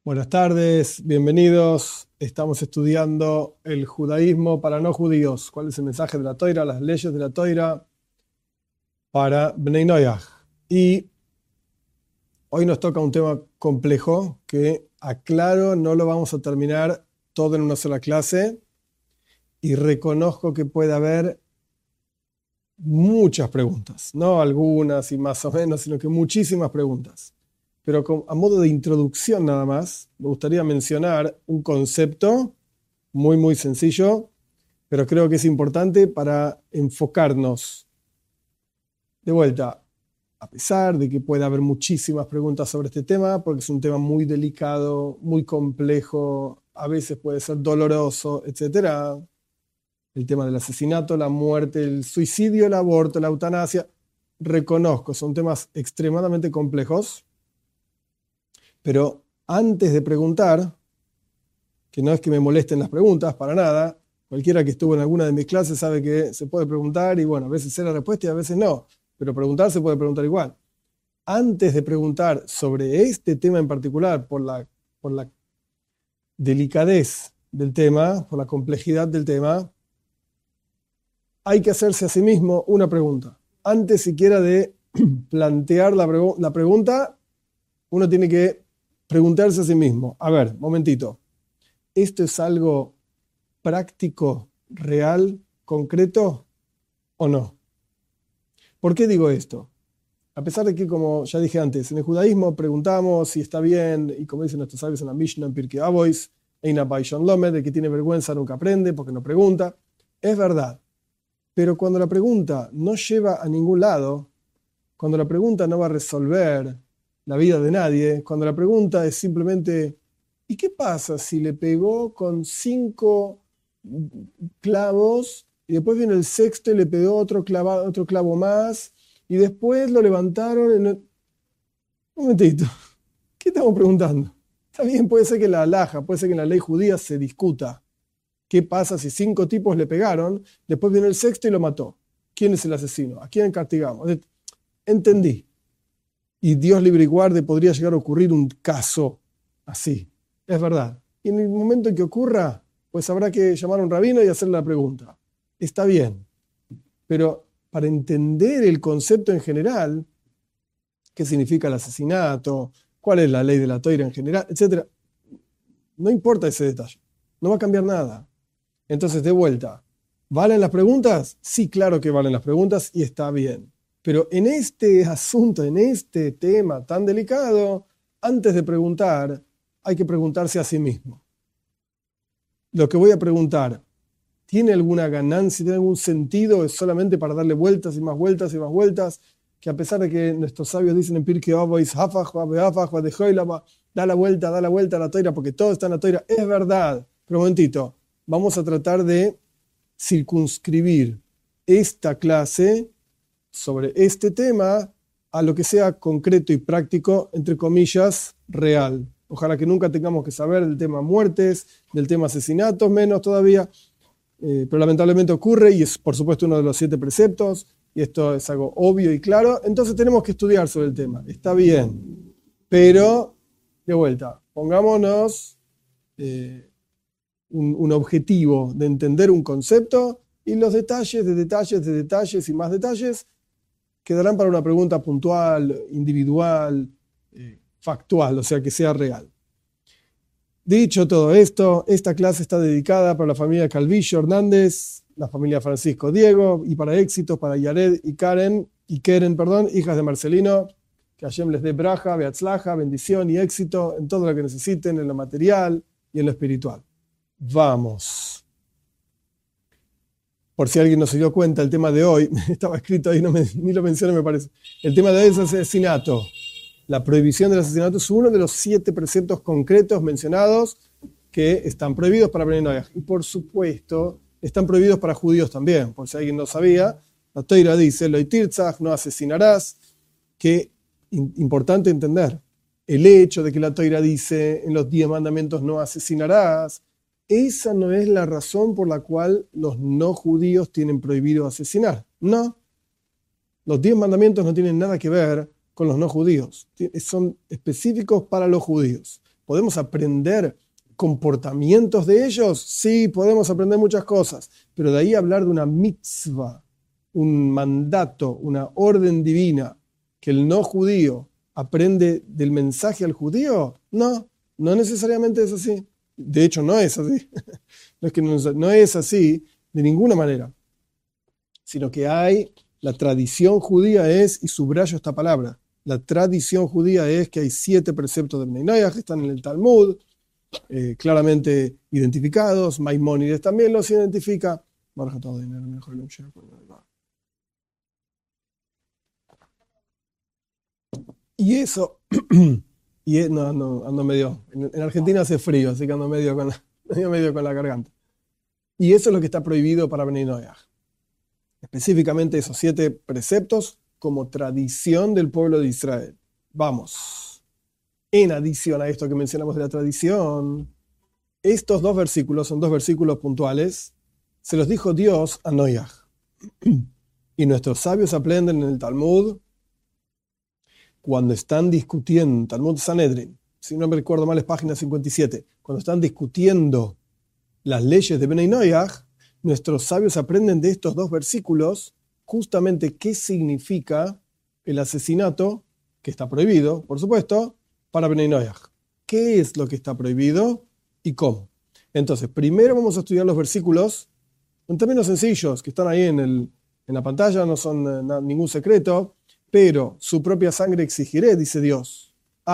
Buenas tardes, bienvenidos. Estamos estudiando el judaísmo para no judíos. ¿Cuál es el mensaje de la Toira, las leyes de la Toira para Bnei Noach? Y hoy nos toca un tema complejo que, aclaro, no lo vamos a terminar todo en una sola clase y reconozco que puede haber muchas preguntas, no algunas y más o menos, sino que muchísimas preguntas. Pero a modo de introducción nada más, me gustaría mencionar un concepto muy sencillo, pero creo que es importante para enfocarnos. De vuelta, a pesar de que puede haber muchísimas preguntas sobre este tema, porque es un tema muy delicado, muy complejo, a veces puede ser doloroso, etc. El tema del asesinato, la muerte, el suicidio, el aborto, la eutanasia, reconozco, son temas extremadamente complejos. Pero antes de preguntar, que no es que me molesten las preguntas, para nada, cualquiera que estuvo en alguna de mis clases sabe que se puede preguntar y bueno, a veces sé la respuesta y a veces no, pero preguntar se puede preguntar igual. Antes de preguntar sobre este tema en particular, por la delicadez del tema, por la complejidad del tema, hay que hacerse a sí mismo una pregunta. Antes siquiera de plantear la pregunta, uno tiene que preguntarse a sí mismo, a ver, momentito, ¿esto es algo práctico, real, concreto o no? ¿Por qué digo esto? A pesar de que, como ya dije antes, en el judaísmo preguntamos si está bien, y como dicen nuestros sabios en la Mishnah, en Pirkei Avos, Eina Baishon Lomed, de que tiene vergüenza nunca aprende porque no pregunta, es verdad. Pero cuando la pregunta no lleva a ningún lado, cuando la pregunta no va a resolver la vida de nadie, cuando la pregunta es simplemente ¿y qué pasa si le pegó con 5 clavos y después viene el sexto y le pegó otro clavo más y después lo levantaron? Un momentito, ¿qué estamos preguntando? Está bien, puede ser que en la halajá, puede ser que en la ley judía se discuta qué pasa si 5 tipos le pegaron, después viene el sexto y lo mató. ¿Quién es el asesino? ¿A quién castigamos? Entendí. Y Dios libre y guarde, podría llegar a ocurrir un caso así. Es verdad. Y en el momento en que ocurra, pues habrá que llamar a un rabino y hacerle la pregunta. Está bien. Pero para entender el concepto en general, qué significa el asesinato, cuál es la ley de la Toira en general, etc., no importa ese detalle. No va a cambiar nada. Entonces, de vuelta, ¿valen las preguntas? Sí, claro que valen las preguntas y está bien. Pero en este asunto, en este tema tan delicado, antes de preguntar, hay que preguntarse a sí mismo. Lo que voy a preguntar, ¿tiene alguna ganancia, tiene algún sentido? ¿Es solamente para darle vueltas y más vueltas y más vueltas? Que a pesar de que nuestros sabios dicen en Pirkei Avos, da la vuelta a la toira, porque todo está en la toira, es verdad. Pero un momentito, vamos a tratar de circunscribir esta clase sobre este tema a lo que sea concreto y práctico, entre comillas, real. Ojalá que nunca tengamos que saber del tema muertes, del tema asesinatos, menos todavía, pero lamentablemente ocurre y es por supuesto uno de los 7 preceptos, y esto es algo obvio y claro, entonces tenemos que estudiar sobre el tema. Está bien, pero de vuelta, pongámonos un objetivo de entender un concepto y los detalles y más detalles quedarán para una pregunta puntual, individual, factual, o sea, que sea real. Dicho todo esto, esta clase está dedicada para la familia Calvillo Hernández, la familia Francisco Diego, y para éxitos para Yared y Keren, hijas de Marcelino, que Hashem les dé braja, beatzlaja, bendición y éxito en todo lo que necesiten, en lo material y en lo espiritual. Vamos. Por si alguien no se dio cuenta, el tema de hoy, estaba escrito ahí, ni lo mencioné me parece. El tema de hoy es el asesinato. La prohibición del asesinato es uno de los 7 preceptos concretos mencionados que están prohibidos para Bnei Noach. Y por supuesto, están prohibidos para judíos también. Por si alguien no sabía, la Toira dice, lo tirzach, no asesinarás. Que importante entender. El hecho de que la Toira dice, en los 10 mandamientos no asesinarás, esa no es la razón por la cual los no judíos tienen prohibido asesinar. No. Los 10 mandamientos no tienen nada que ver con los no judíos. Son específicos para los judíos. ¿Podemos aprender comportamientos de ellos? Sí, podemos aprender muchas cosas, pero de ahí hablar de una mitzvah, un mandato, una orden divina, que el no judío aprende del mensaje al judío, no necesariamente es así. De hecho, no es así. No es que no es así de ninguna manera, sino que la tradición judía es, y subrayo esta palabra, la tradición judía es que hay 7 preceptos de Bnei Noach que están en el Talmud, claramente identificados. Maimónides también los identifica. Y eso, ando medio, en Argentina hace frío, así que ando medio con la garganta. Y eso es lo que está prohibido para Bnei Noach. Específicamente esos 7 preceptos como tradición del pueblo de Israel. Vamos. En adición a esto que mencionamos de la tradición, estos 2 versículos son 2 versículos puntuales. Se los dijo Dios a Noach. Y nuestros sabios aprenden en el Talmud cuando están discutiendo, Talmud Sanedrin, si no me recuerdo mal es página 57, cuando están discutiendo las leyes de Bnei Noach, nuestros sabios aprenden de estos 2 versículos justamente qué significa el asesinato, que está prohibido, por supuesto, para Bnei Noach. ¿Qué es lo que está prohibido y cómo? Entonces, primero vamos a estudiar los versículos en términos sencillos, que están ahí en la pantalla, no son ningún secreto, pero su propia sangre exigiré, dice Dios.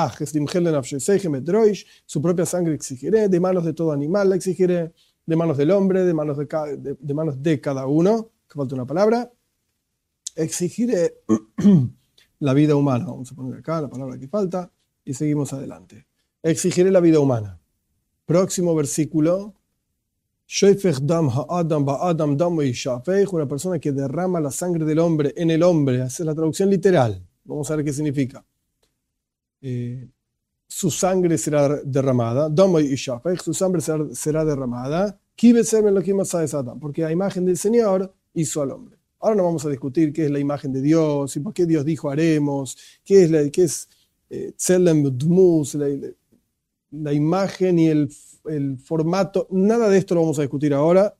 Su propia sangre exigiré, de manos de todo animal la exigiré, de manos del hombre, de manos de cada uno, que falta una palabra, exigiré la vida humana. Vamos a poner acá la palabra que falta y seguimos adelante. Exigiré la vida humana. Próximo versículo. Una persona que derrama la sangre del hombre en el hombre. Esa es la traducción literal. Vamos a ver qué significa. Su sangre será derramada. Su sangre será derramada. Porque a imagen del Señor hizo al hombre. Ahora no vamos a discutir qué es la imagen de Dios y por qué Dios dijo haremos, qué es Tselem Dmus, la imagen y el formato. Nada de esto lo vamos a discutir ahora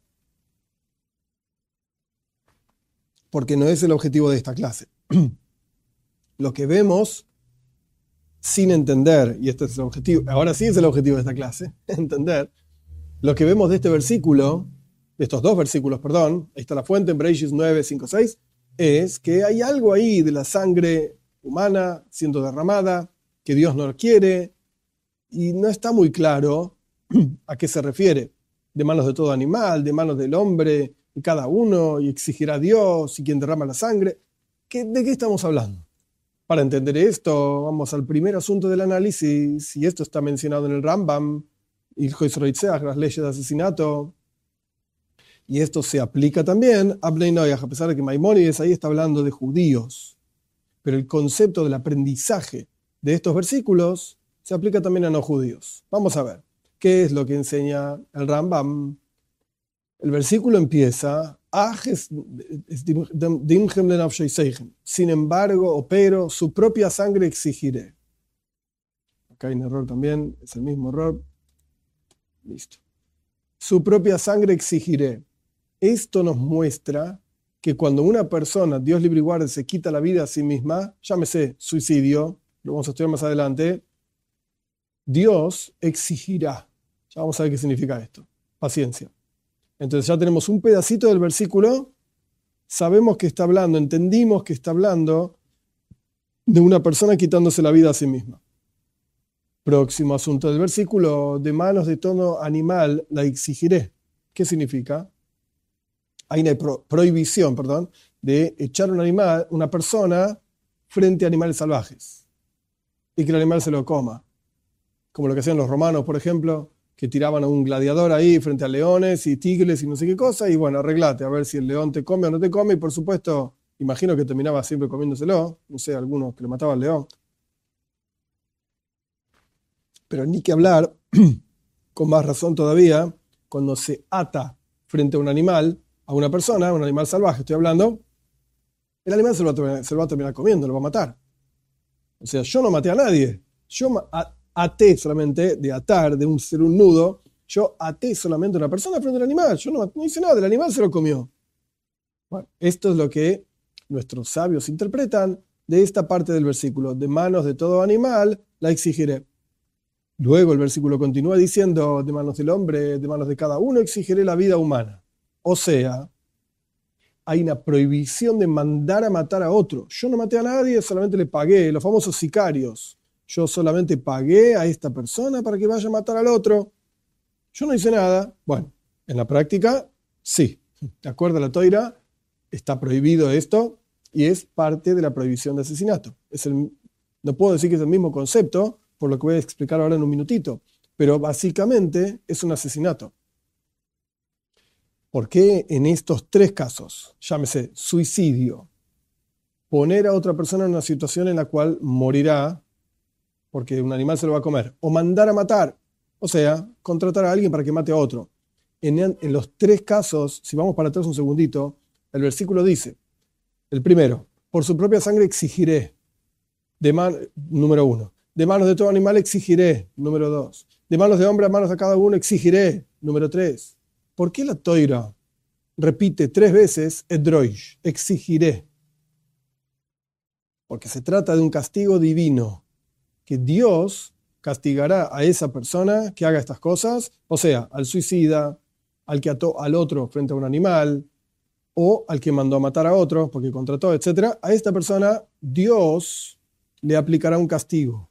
porque no es el objetivo de esta clase. Lo que vemos sin entender, y este es el objetivo, ahora sí es el objetivo de esta clase, entender, lo que vemos de este versículo, de estos 2 versículos, perdón, ahí está la fuente en Bereshit 9, 5, 6, es que hay algo ahí de la sangre humana siendo derramada, que Dios no quiere, y no está muy claro a qué se refiere. De manos de todo animal, de manos del hombre, de cada uno, y exigirá a Dios, y quien derrama la sangre. ¿De qué estamos hablando? Para entender esto, vamos al primer asunto del análisis, y esto está mencionado en el Rambam, las leyes de asesinato, y esto se aplica también a Bnei Noach, a pesar de que Maimónides ahí está hablando de judíos. Pero el concepto del aprendizaje de estos versículos se aplica también a no judíos. Vamos a ver, ¿qué es lo que enseña el Rambam? El versículo empieza, sin embargo, pero su propia sangre exigiré. Acá hay un error también, es el mismo error. Listo. Su propia sangre exigiré. Esto nos muestra que cuando una persona, Dios libre y guarde, se quita la vida a sí misma, llámese suicidio, lo vamos a estudiar más adelante, Dios exigirá. Ya vamos a ver qué significa esto. Paciencia. Entonces ya tenemos un pedacito del versículo, sabemos que está hablando, entendimos que está hablando de una persona quitándose la vida a sí misma. Próximo asunto del versículo, de manos de todo animal la exigiré. ¿Qué significa? Hay una prohibición, de echar una persona frente a animales salvajes y que el animal se lo coma. Como lo que hacían los romanos, por ejemplo, que tiraban a un gladiador ahí frente a leones y tigres y no sé qué cosa, y bueno, arreglate a ver si el león te come o no te come, y por supuesto, imagino que terminaba siempre comiéndoselo, no sé, algunos que le mataban al león. Pero ni que hablar, con más razón todavía, cuando se ata frente a un animal, a una persona, un animal salvaje, estoy hablando, el animal se lo va a terminar comiendo, lo va a matar. O sea, yo no maté a nadie. até solamente, de atar, de ser un nudo, yo até solamente a una persona frente al animal, yo no hice nada, el animal se lo comió. Bueno, esto es lo que nuestros sabios interpretan de esta parte del versículo, de manos de todo animal la exigiré. Luego el versículo continúa diciendo, de manos del hombre, de manos de cada uno exigiré la vida humana. O sea, hay una prohibición de mandar a matar a otro. Yo no maté a nadie, solamente le pagué, los famosos sicarios. Yo solamente pagué a esta persona para que vaya a matar al otro. Yo no hice nada. Bueno, en la práctica, sí. De acuerdo a la Toira, está prohibido esto y es parte de la prohibición de asesinato. No puedo decir que es el mismo concepto, por lo que voy a explicar ahora en un minutito, pero básicamente es un asesinato. ¿Por qué en estos tres casos, llámese suicidio, poner a otra persona en una situación en la cual morirá porque un animal se lo va a comer, o mandar a matar, o sea, contratar a alguien para que mate a otro? En los tres casos, si vamos para atrás un segundito, el versículo dice, el primero, por su propia sangre exigiré, número 1. De manos de todo animal exigiré, número 2. De manos de hombre a manos de cada uno exigiré, número 3. ¿Por qué la Toira repite 3 veces edroish, exigiré? Porque se trata de un castigo divino, que Dios castigará a esa persona que haga estas cosas, o sea, al suicida, al que ató al otro frente a un animal, o al que mandó a matar a otro porque contrató, etc. A esta persona Dios le aplicará un castigo.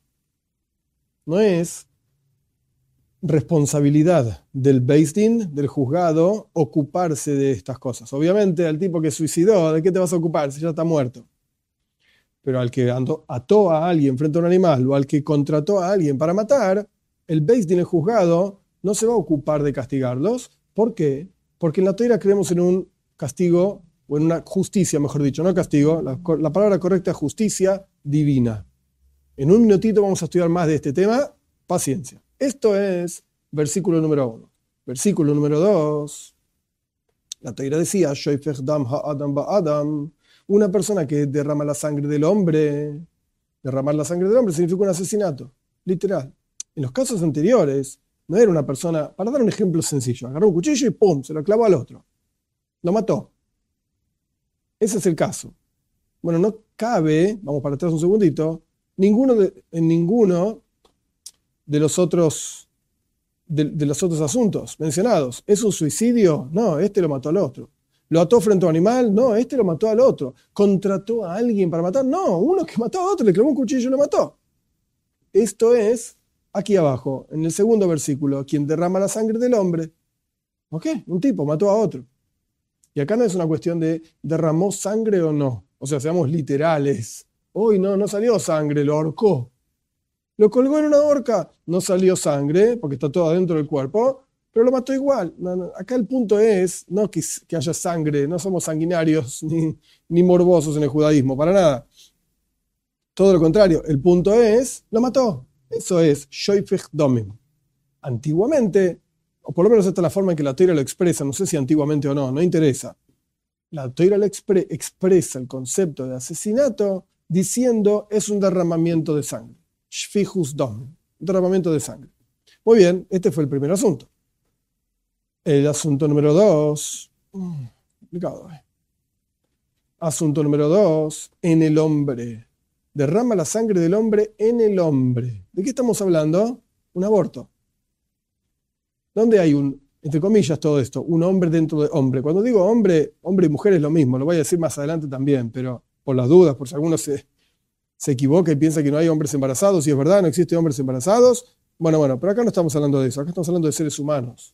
No es responsabilidad del Beis Din, del juzgado, ocuparse de estas cosas. Obviamente, al tipo que suicidó, ¿de qué te vas a ocupar si ya está muerto? Pero al que ató a alguien frente a un animal o al que contrató a alguien para matar, el Beis Din, el juzgado, no se va a ocupar de castigarlos. ¿Por qué? Porque en la Torá creemos en un castigo, o en una justicia, mejor dicho, no castigo, la palabra correcta es justicia divina. En un minutito vamos a estudiar más de este tema. Paciencia. Esto es versículo número 1. Versículo número 2. La Torá decía, Shoifech dam ha'adam ba'adam, una persona que derrama la sangre del hombre. Derramar la sangre del hombre significa un asesinato, literal. En los casos anteriores, no era una persona, para dar un ejemplo sencillo, agarró un cuchillo y ¡pum!, se lo clavó al otro. Lo mató. Ese es el caso. Bueno, no cabe, vamos para atrás un segundito, en ninguno de los otros asuntos mencionados. ¿Es un suicidio? No, este lo mató al otro. ¿Lo ató frente a un animal? No, este lo mató al otro. ¿Contrató a alguien para matar? No, uno que mató a otro, le clavó un cuchillo y lo mató. Esto es aquí abajo, en el segundo versículo, quien derrama la sangre del hombre. ¿Ok? Un tipo mató a otro. Y acá no es una cuestión de derramó sangre o no. O sea, seamos literales. Hoy no salió sangre, lo ahorcó. Lo colgó en una horca, no salió sangre, porque está todo adentro del cuerpo, pero lo mató igual. No. Acá el punto es no que haya sangre, no somos sanguinarios ni morbosos en el judaísmo, para nada. Todo lo contrario, el punto es, lo mató. Eso es shoifech domim. Antiguamente, o por lo menos esta es la forma en que la Torá lo expresa, no sé si antiguamente o no interesa. La Torá lo expresa el concepto de asesinato diciendo es un derramamiento de sangre. Shfichus dom, derramamiento de sangre. Muy bien, este fue el primer asunto. El asunto número 2, complicado. Asunto número 2, en el hombre. Derrama la sangre del hombre en el hombre. ¿De qué estamos hablando? Un aborto. ¿Dónde hay entre comillas todo esto, un hombre dentro de hombre? Cuando digo hombre y mujer es lo mismo, lo voy a decir más adelante también, pero por las dudas, por si alguno se equivoca y piensa que no hay hombres embarazados, y es verdad, no existen hombres embarazados. Bueno, pero acá no estamos hablando de eso, acá estamos hablando de seres humanos.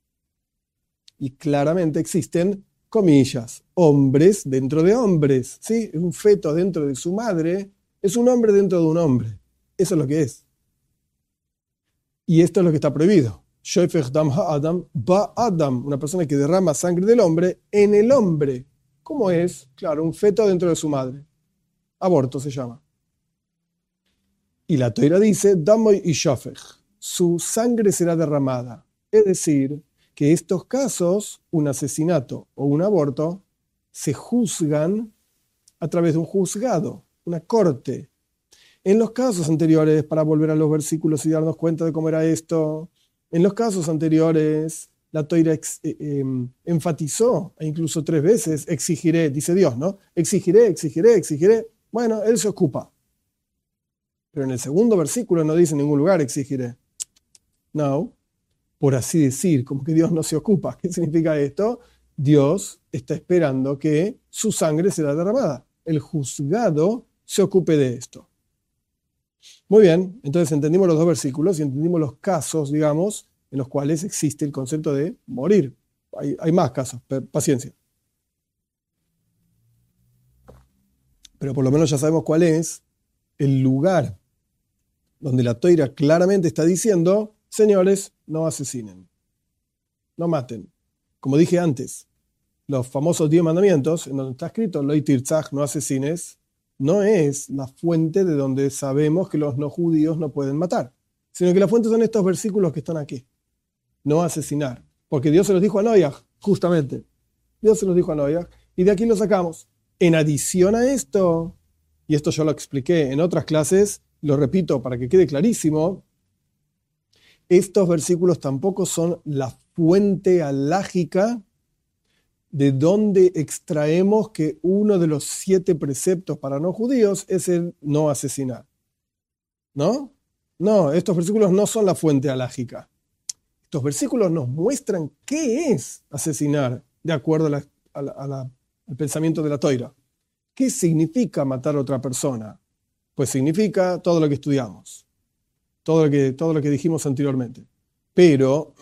Y claramente existen, comillas, hombres dentro de hombres, ¿sí? Un feto dentro de su madre es un hombre dentro de un hombre. Eso es lo que es. Y esto es lo que está prohibido. Shoifech dam ha'adam ba'adam, una persona que derrama sangre del hombre en el hombre. ¿Cómo es? Claro, un feto dentro de su madre. Aborto se llama. Y la Torá dice, damoy y shofech, su sangre será derramada. Es decir, que estos casos, un asesinato o un aborto, se juzgan a través de un juzgado, una corte. En los casos anteriores, para volver a los versículos y darnos cuenta de cómo era esto, en los casos anteriores, la Toira enfatizó, e incluso 3 veces, exigiré, dice Dios, ¿no? Exigiré, exigiré, exigiré. Bueno, Él se ocupa. Pero en el segundo versículo no dice en ningún lugar exigiré. No, por así decir, como que Dios no se ocupa. ¿Qué significa esto? Dios está esperando que su sangre será derramada. El juzgado se ocupe de esto. Muy bien, entonces entendimos los 2 versículos y entendimos los casos, digamos, en los cuales existe el concepto de morir. Hay más casos, paciencia. Pero por lo menos ya sabemos cuál es el lugar donde la Toira claramente está diciendo, señores, no asesinen, no maten. Como dije antes, los famosos 10 mandamientos, en donde está escrito, lo tirzaj, no asesines, no es la fuente de donde sabemos que los no judíos no pueden matar, sino que la fuente son estos versículos que están aquí. No asesinar, porque Dios se los dijo a Noach, justamente. Dios se los dijo a Noach, y de aquí lo sacamos. En adición a esto, y esto yo lo expliqué en otras clases, lo repito para que quede clarísimo, estos versículos tampoco son la fuente alágica de donde extraemos que uno de los 7 preceptos para no judíos es el no asesinar. ¿No? No, estos versículos no son la fuente alágica. Estos versículos nos muestran qué es asesinar de acuerdo al pensamiento de la Toira. ¿Qué significa matar a otra persona? Pues significa todo lo que estudiamos, todo lo que dijimos anteriormente. Pero,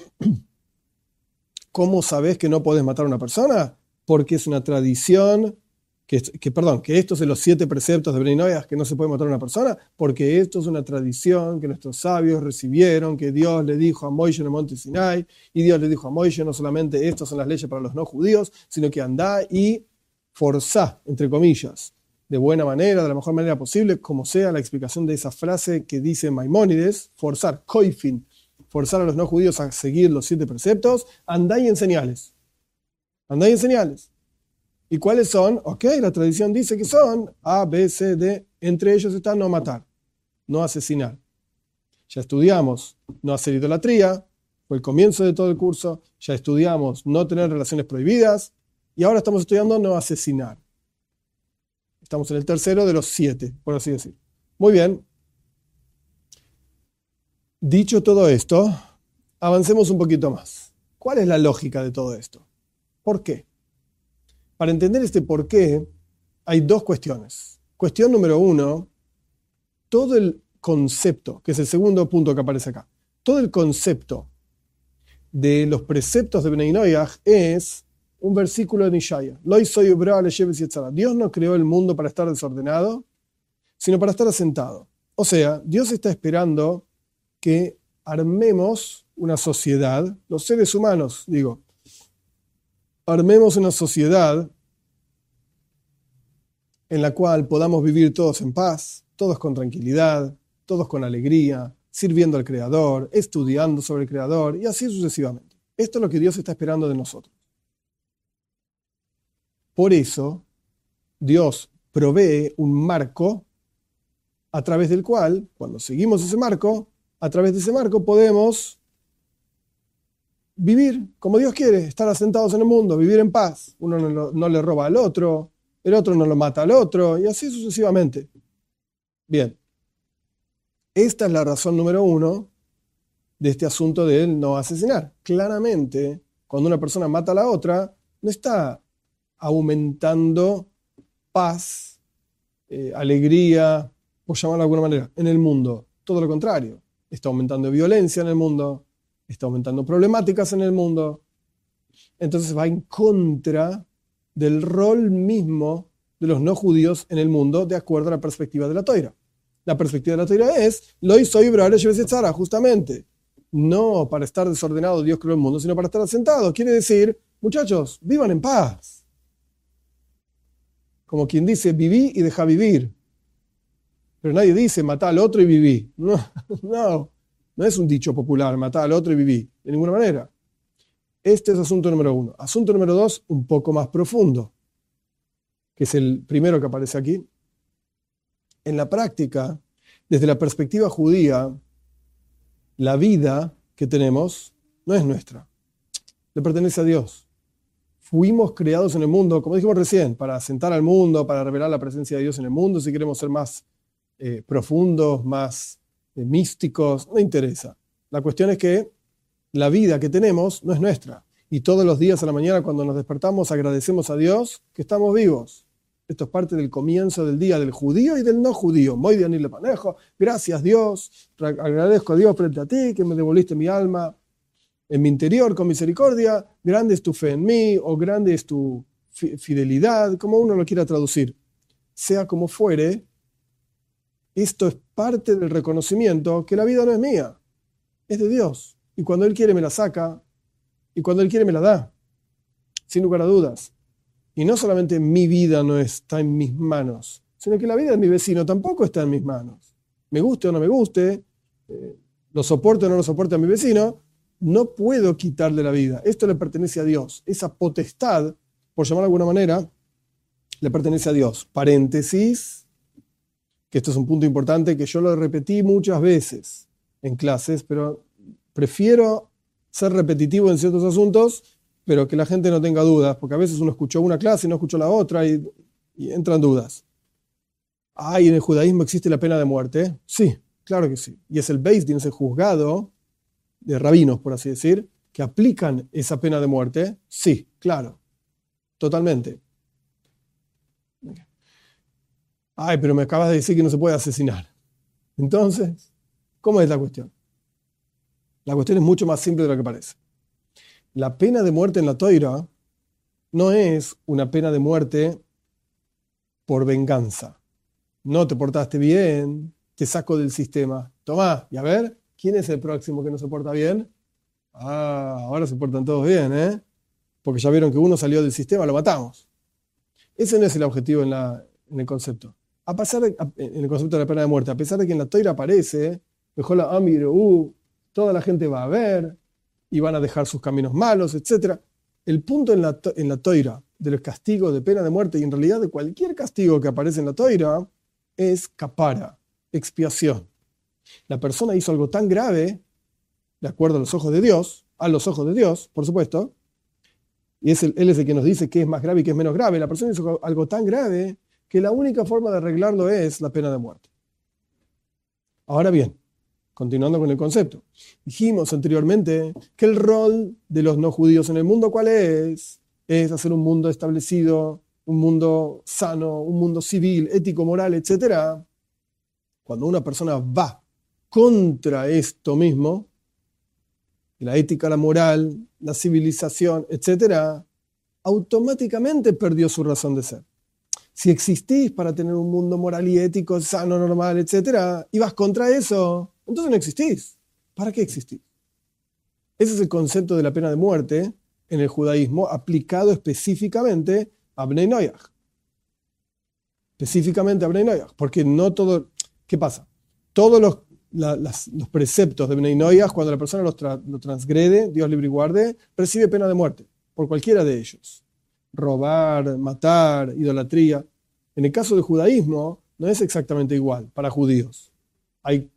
¿cómo sabes que no podés matar a una persona? Porque es una tradición, que esto es de los 7 preceptos de Bnei Noach, que no se puede matar a una persona, porque esto es una tradición que nuestros sabios recibieron, que Dios le dijo a Moisés en el monte Sinai, y Dios le dijo a Moisés no solamente estas son las leyes para los no judíos, sino que andá y forzá, entre comillas, de buena manera, de la mejor manera posible, como sea la explicación de esa frase que dice Maimónides, forzar, koifin, forzar a los no judíos a seguir los 7 preceptos, andá y enseñales. Andá y enseñales. ¿Y cuáles son? Ok, la tradición dice que son A, B, C, D. Entre ellos está no matar, no asesinar. Ya estudiamos no hacer idolatría, fue el comienzo de todo el curso. Ya estudiamos no tener relaciones prohibidas. Y ahora estamos estudiando no asesinar. Estamos en el tercero de los 7, por así decir. Muy bien. Dicho todo esto, avancemos un poquito más. ¿Cuál es la lógica de todo esto? ¿Por qué? Para entender este por qué, hay 2 cuestiones. Cuestión número 1, todo el concepto, que es el segundo punto que aparece acá, todo el concepto de los preceptos de Bnei Noach es un versículo de Ishaya. Dios no creó el mundo para estar desordenado, sino para estar asentado. O sea, Dios está esperando que armemos una sociedad, los seres humanos, armemos una sociedad en la cual podamos vivir todos en paz, todos con tranquilidad, todos con alegría, sirviendo al Creador, estudiando sobre el Creador y así sucesivamente. Esto es lo que Dios está esperando de nosotros. Por eso, Dios provee un marco a través del cual, cuando seguimos ese marco, a través de ese marco podemos vivir como Dios quiere, estar asentados en el mundo, vivir en paz. Uno no le roba al otro, el otro no lo mata al otro, y así sucesivamente. Bien, esta es la razón número 1 de este asunto del no asesinar. Claramente, cuando una persona mata a la otra, no está aumentando paz, alegría, por llamarlo de alguna manera, en el mundo. Todo lo contrario, está aumentando violencia en el mundo, está aumentando problemáticas en el mundo. Entonces va en contra del rol mismo de los no judíos en el mundo de acuerdo a la perspectiva de la Toira. La perspectiva de la Toira es, lo hizo Ibrahim justamente. No para estar desordenado Dios creó el mundo, sino para estar asentado. Quiere decir, muchachos, vivan en paz. Como quien dice, viví y deja vivir. Pero nadie dice, matá al otro y viví. No es un dicho popular, matá al otro y viví. De ninguna manera. Este es asunto número 1. Asunto número 2, un poco más profundo, que es el primero que aparece aquí. En la práctica, Desde la perspectiva judía, la vida que tenemos no es nuestra, le pertenece a Dios. Fuimos creados en el mundo, como dijimos recién, para asentar al mundo, para revelar la presencia de Dios en el mundo. Si queremos ser más profundos, más místicos, no interesa. La cuestión es que la vida que tenemos no es nuestra. Y todos los días a la mañana cuando nos despertamos agradecemos a Dios que estamos vivos. Esto es parte del comienzo del día del judío y del no judío. Muy bien, y le panejo. Gracias Dios. Agradezco a Dios frente a ti que me devolviste mi alma en mi interior con misericordia. Grande es tu fe en mí o grande es tu fidelidad, como uno lo quiera traducir. Sea como fuere, esto es parte del reconocimiento que la vida no es mía, es de Dios. Y cuando Él quiere me la saca y cuando Él quiere me la da, sin lugar a dudas. Y no solamente mi vida no está en mis manos, sino que la vida de mi vecino tampoco está en mis manos. Me guste o no me guste, lo soporte o no lo soporte a mi vecino, no puedo quitarle la vida. Esto le pertenece a Dios. Esa potestad, por llamarlo de alguna manera, le pertenece a Dios. Paréntesis, que esto es un punto importante que yo lo repetí muchas veces en clases, pero prefiero ser repetitivo en ciertos asuntos, pero que la gente no tenga dudas, porque a veces uno escuchó una clase y no escuchó la otra y entran dudas. ¿Y en el judaísmo existe la pena de muerte? Sí, claro que sí. Y es el Beis Din, es el juzgado de rabinos, por así decir, que aplican esa pena de muerte. Sí, claro, totalmente. Pero me acabas de decir que no se puede asesinar. Entonces, ¿cómo es la cuestión? La cuestión es mucho más simple de lo que parece. La pena de muerte en la Toira no es una pena de muerte por venganza. No te portaste bien, te saco del sistema. Tomá, y a ver, ¿quién es el próximo que no se porta bien? Ahora se portan todos bien, ¿eh? Porque ya vieron que uno salió del sistema, lo matamos. Ese no es el objetivo en el concepto. En el concepto de la pena de muerte, a pesar de que en la Toira aparece, mejor la toda la gente va a ver, y van a dejar sus caminos malos, etc. El punto en la Toira de los castigos de pena de muerte, y en realidad de cualquier castigo que aparece en la Toira, es kapara, expiación. La persona hizo algo tan grave, de acuerdo a los ojos de Dios, por supuesto, y Él es el que nos dice qué es más grave y qué es menos grave. La persona hizo algo tan grave que la única forma de arreglarlo es la pena de muerte. Ahora bien, continuando con el concepto. Dijimos anteriormente que el rol de los no judíos en el mundo, ¿cuál es? Es hacer un mundo establecido, un mundo sano, un mundo civil, ético, moral, etc. Cuando una persona va contra esto mismo, la ética, la moral, la civilización, etc., automáticamente perdió su razón de ser. Si existís para tener un mundo moral y ético, sano, normal, etc., y vas contra eso, entonces no existís. ¿Para qué existís? Ese es el concepto de la pena de muerte en el judaísmo aplicado específicamente a Bnei Noach. Específicamente a Bnei Noach. Porque no todo... ¿Qué pasa? Todos los preceptos de Bnei Noach, cuando la persona lo transgrede, Dios libre y guarde, recibe pena de muerte por cualquiera de ellos. Robar, matar, idolatría. En el caso del judaísmo no es exactamente igual para judíos. Hay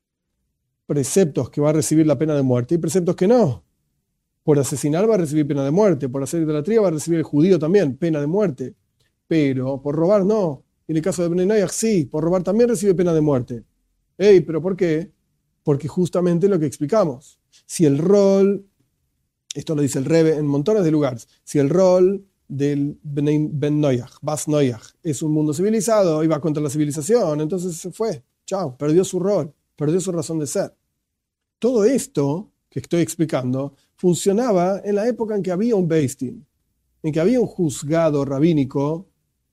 preceptos que va a recibir la pena de muerte y preceptos que no. Por asesinar va a recibir pena de muerte, por hacer idolatría va a recibir el judío también pena de muerte, pero por robar no. En el caso de Bnei Noach sí, por robar también recibe pena de muerte. ¿Pero por qué? Porque justamente lo que explicamos. Si el rol, esto lo dice el Rebbe en montones de lugares, si el rol del Ben Noach, Bas Noach, es un mundo civilizado y va contra la civilización, entonces se fue, chao, perdió su rol, perdió su razón de ser. Todo esto que estoy explicando funcionaba en la época en que había un Beis Din, en que había un juzgado rabínico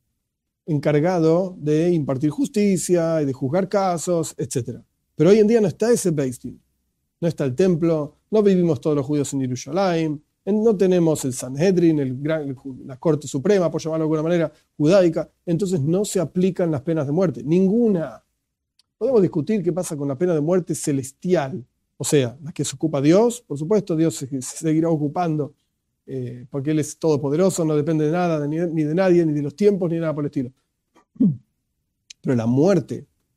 encargado de impartir justicia y de juzgar casos, etc. Pero hoy en día no está ese Beis Din, no está el templo, no vivimos todos los judíos en Jerusalén, no tenemos el Sanhedrin, la Corte Suprema, por llamarlo de alguna manera, judaica, entonces no se aplican las penas de muerte, ninguna. Podemos discutir qué pasa con la pena de muerte celestial, o sea, la que se ocupa Dios, por supuesto, Dios se seguirá ocupando, porque Él es todopoderoso, no depende de nada, ni de nadie, ni de los tiempos, ni nada por el estilo. Pero la muerte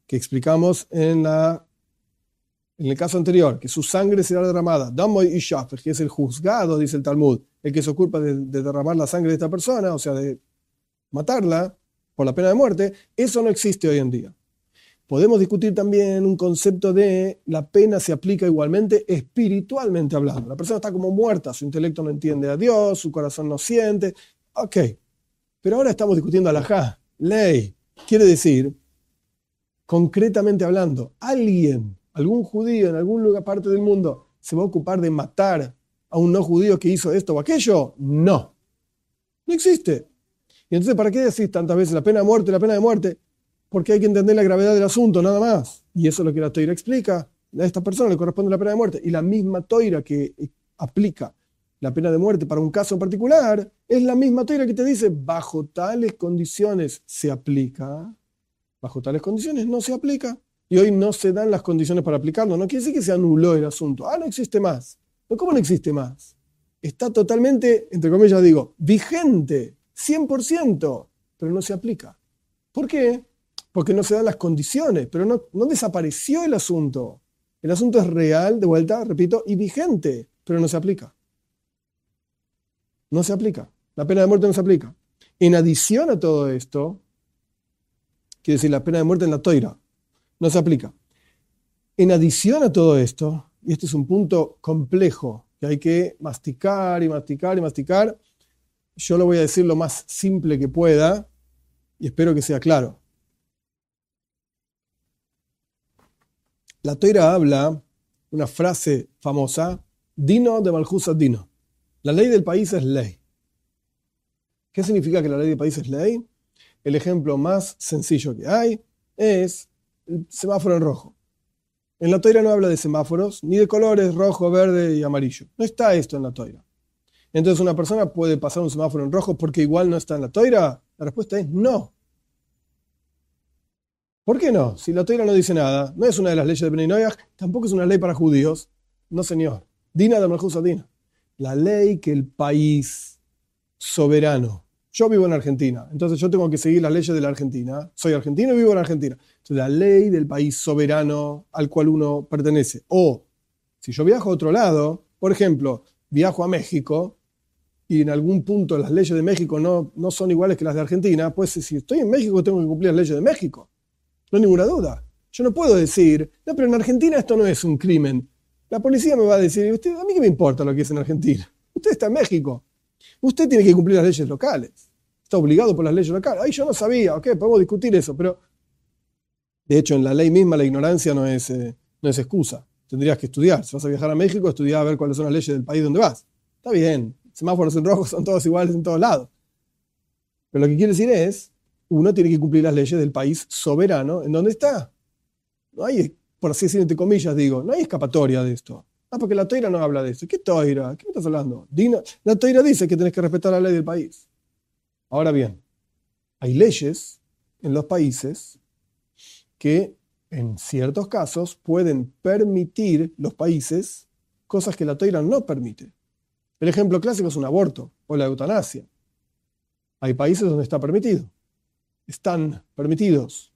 que explicamos en el caso anterior, que su sangre será derramada, Damoy y Shafir, que es el juzgado, dice el Talmud, el que se ocupa de derramar la sangre de esta persona, o sea, de matarla por la pena de muerte, eso no existe hoy en día. Podemos discutir también un concepto de la pena se aplica igualmente espiritualmente hablando. La persona está como muerta, su intelecto no entiende a Dios, su corazón no siente. Ok, pero ahora estamos discutiendo alajá, ley. Quiere decir, concretamente hablando, algún judío en algún lugar, parte del mundo, ¿se va a ocupar de matar a un no judío que hizo esto o aquello? No, no existe. Y entonces, ¿para qué decís tantas veces la pena de muerte, la pena de muerte? Porque hay que entender la gravedad del asunto, nada más. Y eso es lo que la Toira explica. A esta persona le corresponde la pena de muerte. Y la misma Toira que aplica la pena de muerte para un caso en particular, es la misma Toira que te dice, bajo tales condiciones se aplica, bajo tales condiciones no se aplica. Y hoy no se dan las condiciones para aplicarlo. No quiere decir que se anuló el asunto. No existe más. ¿Cómo no existe más? Está totalmente, entre comillas digo, vigente, 100%, pero no se aplica. ¿Por qué? Porque no se dan las condiciones, pero no desapareció el asunto. El asunto es real, de vuelta, repito, y vigente, pero no se aplica. No se aplica. La pena de muerte no se aplica. En adición a todo esto, quiere decir la pena de muerte en la Toira, no se aplica. En adición a todo esto, y este es un punto complejo, que hay que masticar y masticar y masticar, yo lo voy a decir lo más simple que pueda, y espero que sea claro. La Toira habla, una frase famosa, Dino de Malchus Dino. La ley del país es ley. ¿Qué significa que la ley del país es ley? El ejemplo más sencillo que hay es el semáforo en rojo. En la Toira no habla de semáforos, ni de colores rojo, verde y amarillo. No está esto en la Toira. Entonces, ¿una persona puede pasar un semáforo en rojo porque igual no está en la Toira? La respuesta es no. ¿Por qué no? Si la Toira no dice nada, no es una de las leyes de Bnei Noach, tampoco es una ley para judíos. No, señor. Dina de Malchus Dina. La ley que el país soberano. Yo vivo en Argentina, entonces yo tengo que seguir las leyes de la Argentina. Soy argentino y vivo en Argentina. Entonces, la ley del país soberano al cual uno pertenece. O, si yo viajo a otro lado, por ejemplo, viajo a México, y en algún punto las leyes de México no son iguales que las de Argentina, pues si estoy en México tengo que cumplir las leyes de México. No hay ninguna duda. Yo no puedo decir, no, pero en Argentina esto no es un crimen. La policía me va a decir, ¿usted, a mí qué me importa lo que es en Argentina? Usted está en México. Usted tiene que cumplir las leyes locales. Está obligado por las leyes locales. Ay, yo no sabía, ok, podemos discutir eso, pero de hecho en la ley misma la ignorancia no es excusa. Tendrías que estudiar. Si vas a viajar a México, estudiar a ver cuáles son las leyes del país donde vas. Está bien, semáforos en rojo son todos iguales en todos lados. Pero lo que quiere decir es, uno tiene que cumplir las leyes del país soberano en donde está. No hay, por así decir, entre comillas, digo, no hay escapatoria de esto. Porque la Toira no habla de eso. ¿Qué Toira? ¿Qué me estás hablando? La Toira dice que tenés que respetar la ley del país. Ahora bien, hay leyes en los países que en ciertos casos pueden permitir los países cosas que la Toira no permite. El ejemplo clásico es un aborto o la eutanasia. Hay países donde está permitido. Están permitidos.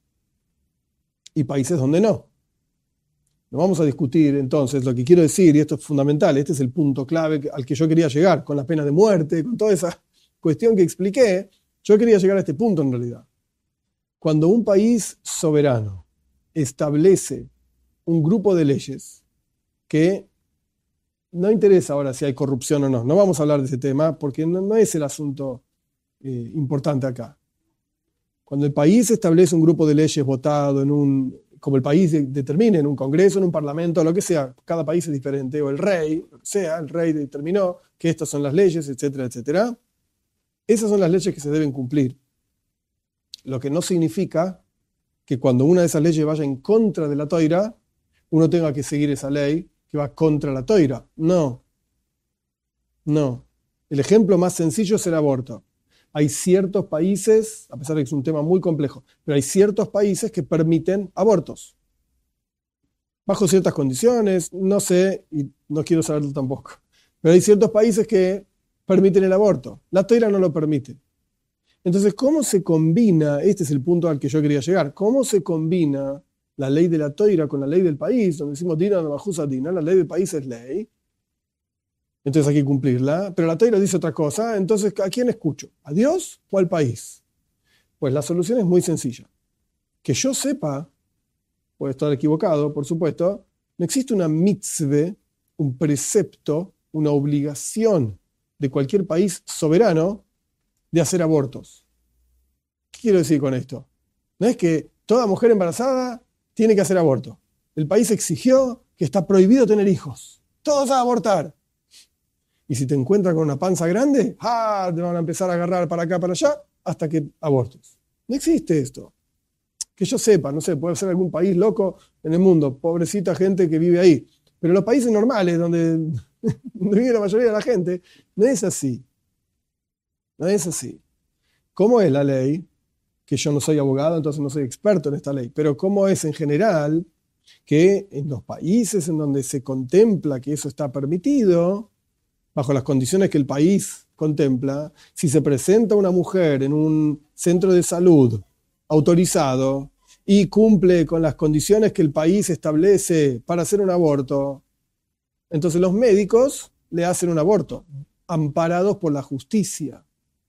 Y países donde no. No vamos a discutir entonces, lo que quiero decir, y esto es fundamental, este es el punto clave al que yo quería llegar, con la pena de muerte, con toda esa cuestión que expliqué, yo quería llegar a este punto en realidad. Cuando un país soberano establece un grupo de leyes que no interesa ahora si hay corrupción o no, no vamos a hablar de ese tema porque no es el asunto importante acá. Cuando el país establece un grupo de leyes votado como el país determine, en un congreso, en un parlamento, lo que sea, cada país es diferente, o el rey, lo que sea, el rey determinó que estas son las leyes, etcétera, etcétera. Esas son las leyes que se deben cumplir. Lo que no significa que cuando una de esas leyes vaya en contra de la Toira, uno tenga que seguir esa ley que va contra la Toira. No. El ejemplo más sencillo es el aborto. Hay ciertos países, a pesar de que es un tema muy complejo, pero hay ciertos países que permiten abortos. Bajo ciertas condiciones, no sé, y no quiero saberlo tampoco. Pero hay ciertos países que permiten el aborto. La Toira no lo permite. Entonces, ¿cómo se combina? Este es el punto al que yo quería llegar. ¿Cómo se combina la ley de la toira con la ley del país, donde decimos Dina no Majusa Dina, la ley del país es ley, entonces hay que cumplirla, pero la toira dice otra cosa, entonces ¿a quién escucho? ¿A Dios o al país? Pues la solución es muy sencilla. Que yo sepa, puedo estar equivocado, por supuesto, no existe una mitzvah, un precepto, una obligación de cualquier país soberano de hacer abortos. ¿Qué quiero decir con esto? No es que toda mujer embarazada tiene que hacer aborto. El país exigió que está prohibido tener hijos. Todos a abortar. Y si te encuentras con una panza grande, te van a empezar a agarrar para acá, para allá, hasta que abortes. No existe esto. Que yo sepa, no sé, puede ser algún país loco en el mundo, pobrecita gente que vive ahí. Pero en los países normales, donde vive la mayoría de la gente, no es así. No es así. ¿Cómo es la ley? Que yo no soy abogado, entonces no soy experto en esta ley, pero cómo es en general que en los países en donde se contempla que eso está permitido, bajo las condiciones que el país contempla, si se presenta una mujer en un centro de salud autorizado y cumple con las condiciones que el país establece para hacer un aborto, entonces los médicos le hacen un aborto, amparados por la justicia.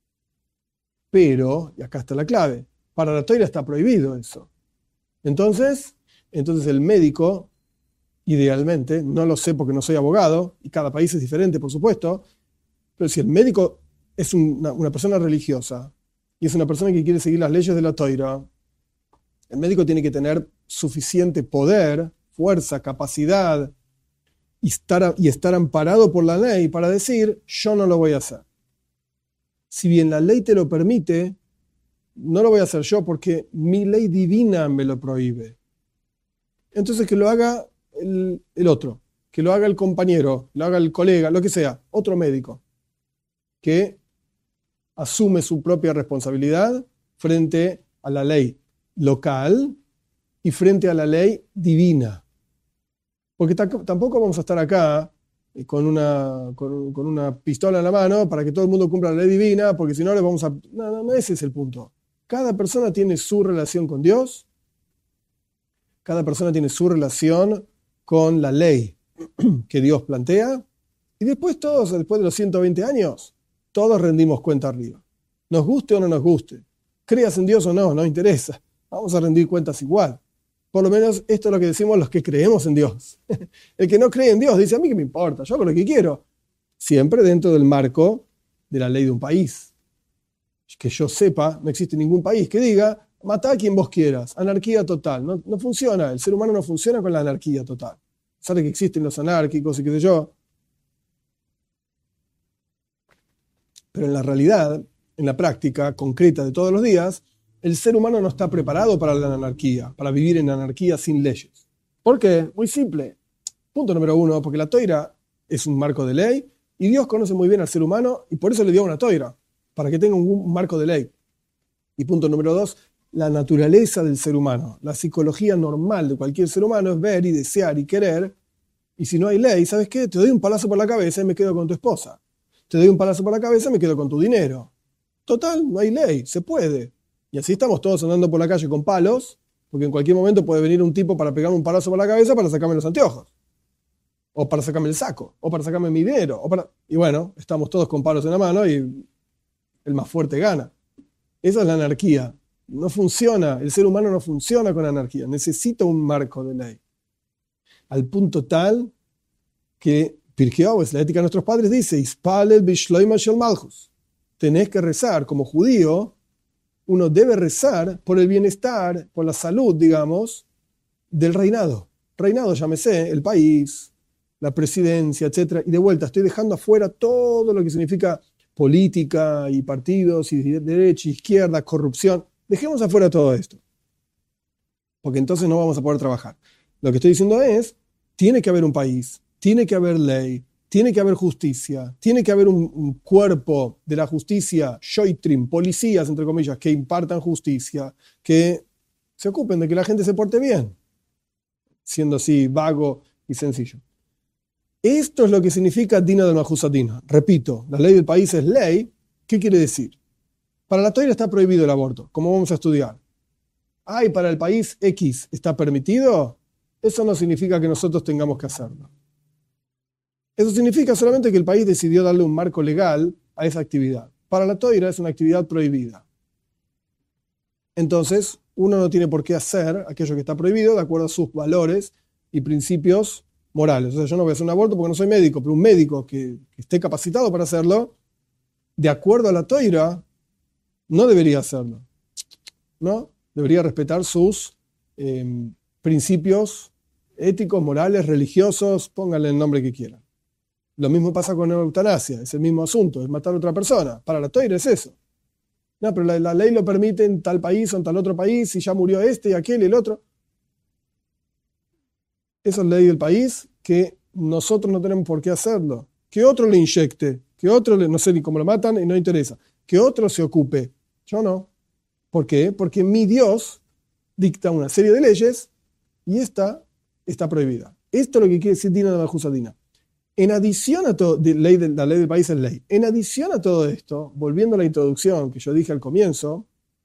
Pero, y acá está la clave, para la toira está prohibido eso. Entonces el médico, idealmente, no lo sé porque no soy abogado, y cada país es diferente, por supuesto, pero si el médico es una persona religiosa y es una persona que quiere seguir las leyes de la toira, el médico tiene que tener suficiente poder, fuerza, capacidad y estar amparado por la ley para decir, yo no lo voy a hacer. Si bien la ley te lo permite, no lo voy a hacer yo porque mi ley divina me lo prohíbe. Entonces que lo haga el otro, que lo haga el compañero, lo haga el colega, lo que sea, otro médico, que asume su propia responsabilidad frente a la ley local y frente a la ley divina. Porque tampoco vamos a estar acá con una pistola en la mano para que todo el mundo cumpla la ley divina, porque si no le vamos a... No, ese es el punto. Cada persona tiene su relación con Dios, cada persona tiene su relación con la ley que Dios plantea, y después todos, después de los 120 años, todos rendimos cuenta arriba. Nos guste o no nos guste, creas en Dios o no, no interesa, vamos a rendir cuentas igual. Por lo menos esto es lo que decimos los que creemos en Dios. El que no cree en Dios dice, a mí qué me importa, yo hago lo que quiero. Siempre dentro del marco de la ley de un país. Que yo sepa, no existe ningún país que diga, matá a quien vos quieras, anarquía total. No funciona, el ser humano no funciona con la anarquía total. Sabe que existen los anárquicos y qué sé yo. Pero en la realidad, en la práctica concreta de todos los días, el ser humano no está preparado para la anarquía, para vivir en anarquía sin leyes. ¿Por qué? Muy simple. Punto número 1, porque la toira es un marco de ley y Dios conoce muy bien al ser humano y por eso le dio una toira, para que tenga un marco de ley. Y punto número 2, la naturaleza del ser humano, la psicología normal de cualquier ser humano es ver y desear y querer, y si no hay ley, ¿sabes qué? Te doy un palazo por la cabeza y me quedo con tu esposa. Te doy un palazo por la cabeza y me quedo con tu dinero. Total, no hay ley, se puede. Y así estamos todos andando por la calle con palos, porque en cualquier momento puede venir un tipo para pegarme un palazo por la cabeza para sacarme los anteojos, o para sacarme el saco, o para sacarme mi dinero, y bueno, estamos todos con palos en la mano y el más fuerte gana. Esa es la anarquía. No funciona, el ser humano no funciona con anarquía, necesita un marco de ley. Al punto tal que Pirkei Avos, la ética de nuestros padres, dice, Ispalel bishloima shel malchus. Tenés que rezar como judío. Uno debe rezar por el bienestar, por la salud, digamos, del reinado. Reinado, llámese, el país, la presidencia, etc. Y de vuelta, estoy dejando afuera todo lo que significa política y partidos y derecha, izquierda, corrupción. Dejemos afuera todo esto, porque entonces no vamos a poder trabajar. Lo que estoy diciendo es, tiene que haber un país, tiene que haber ley, tiene que haber justicia, tiene que haber un cuerpo de la justicia, shoitrim, policías, entre comillas, que impartan justicia, que se ocupen de que la gente se porte bien, siendo así vago y sencillo. Esto es lo que significa Dina del Majusadina. Repito, la ley del país es ley. ¿Qué quiere decir? Para la toira está prohibido el aborto, como vamos a estudiar. ay, para el país X está permitido, eso no significa que nosotros tengamos que hacerlo. Eso significa solamente que el país decidió darle un marco legal a esa actividad. Para la Toira es una actividad prohibida. Entonces, uno no tiene por qué hacer aquello que está prohibido de acuerdo a sus valores y principios morales. O sea, yo no voy a hacer un aborto porque no soy médico, pero un médico que esté capacitado para hacerlo, de acuerdo a la Toira, no debería hacerlo. ¿No? Debería respetar sus principios éticos, morales, religiosos, pónganle el nombre que quieran. Lo mismo pasa con la eutanasia, es el mismo asunto, es matar a otra persona. Para la Toira es eso. No, pero la ley lo permite en tal país o en tal otro país, y ya murió este y aquel y el otro. Esa es la ley del país, que nosotros no tenemos por qué hacerlo. Que otro le inyecte, que otro, no sé ni cómo lo matan y no interesa. Que otro se ocupe. Yo no. ¿Por qué? Porque mi Dios dicta una serie de leyes y esta está prohibida. Esto es lo que quiere decir Dina de Malhusadina. En adición a todo, la ley del país es ley. En adición a todo esto, volviendo a la introducción que yo dije al comienzo,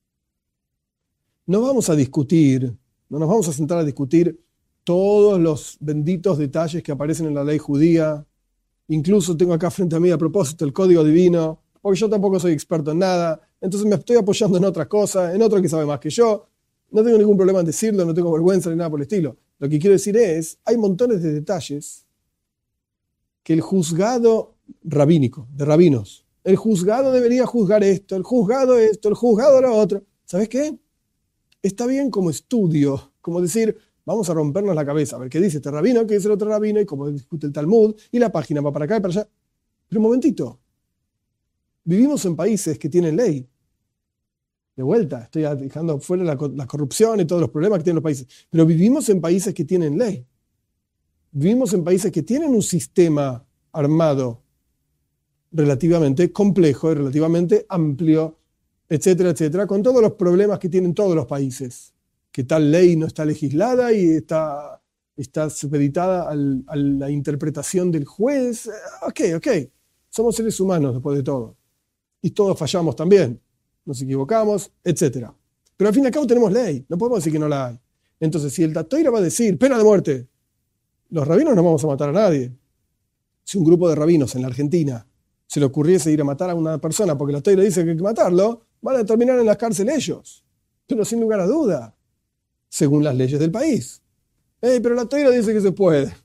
no vamos a discutir, no nos vamos a sentar a discutir todos los benditos detalles que aparecen en la ley judía. Incluso tengo acá frente a mí a propósito el código divino, porque yo tampoco soy experto en nada, entonces me estoy apoyando en otras cosas, en otro que sabe más que yo. No tengo ningún problema en decirlo, no tengo vergüenza ni nada por el estilo. Lo que quiero decir es, hay montones de detalles que el juzgado rabínico, de rabinos, el juzgado debería juzgar esto, el juzgado lo otro. ¿Sabes qué? Está bien como estudio, como decir, vamos a rompernos la cabeza, a ver qué dice este rabino, qué dice el otro rabino, y cómo discute el Talmud, y la página va para acá y para allá. Pero un momentito, vivimos en países que tienen ley. De vuelta, estoy dejando fuera la corrupción y todos los problemas que tienen los países, pero vivimos en países que tienen ley. Vivimos en países que tienen un sistema armado relativamente complejo y relativamente amplio, etcétera, etcétera, con todos los problemas que tienen todos los países. Que tal ley no está legislada y está supeditada a la interpretación del juez. Ok. Somos seres humanos después de todo. Y todos fallamos también. Nos equivocamos, etcétera. Pero al fin y al cabo tenemos ley. No podemos decir que no la hay. Entonces, si el Toira va a decir pena de muerte, los rabinos no vamos a matar a nadie. Si un grupo de rabinos en la Argentina se le ocurriese ir a matar a una persona porque la Toira dice que hay que matarlo, van a terminar en la cárcel ellos. Pero sin lugar a duda, según las leyes del país. Pero la Toira dice que se puede.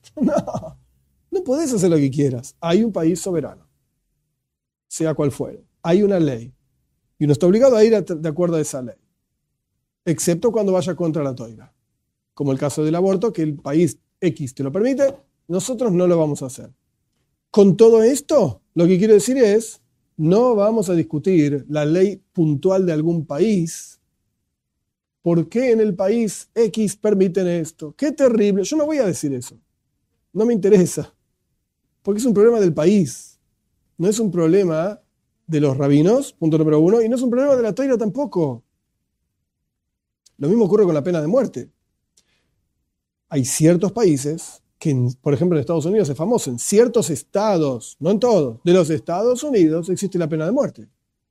No podés hacer lo que quieras. Hay un país soberano, sea cual fuere. Hay una ley. Y uno está obligado a ir de acuerdo a esa ley. Excepto cuando vaya contra la Toira. Como el caso del aborto, que el país X te lo permite, nosotros no lo vamos a hacer. Con todo esto, lo que quiero decir es, no vamos a discutir la ley puntual de algún país. ¿Por qué en el país X permiten esto? ¡Qué terrible! Yo no voy a decir eso. No me interesa. Porque es un problema del país. No es un problema de los rabinos, punto número uno, y no es un problema de la Toira tampoco. Lo mismo ocurre con la pena de muerte. Hay ciertos países que, por ejemplo, en Estados Unidos es famoso, en ciertos estados, no en todos, de los Estados Unidos existe la pena de muerte.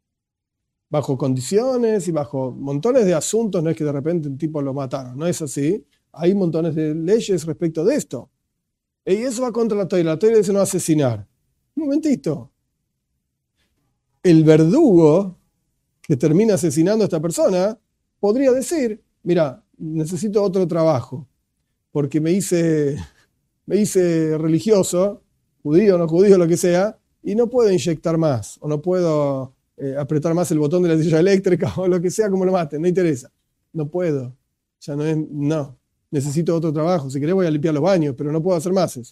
Bajo condiciones y bajo montones de asuntos, no es que de repente un tipo lo mataron, no es así. Hay montones de leyes respecto de esto. Y eso va contra la Toira. La Toira dice no asesinar. Un momentito. El verdugo que termina asesinando a esta persona podría decir, mira, necesito otro trabajo, porque me hice religioso, judío o no judío, lo que sea, y no puedo inyectar más, o no puedo apretar más el botón de la silla eléctrica, o lo que sea, como lo maten, no interesa. No puedo, ya no, necesito otro trabajo, si querés voy a limpiar los baños, pero no puedo hacer más eso.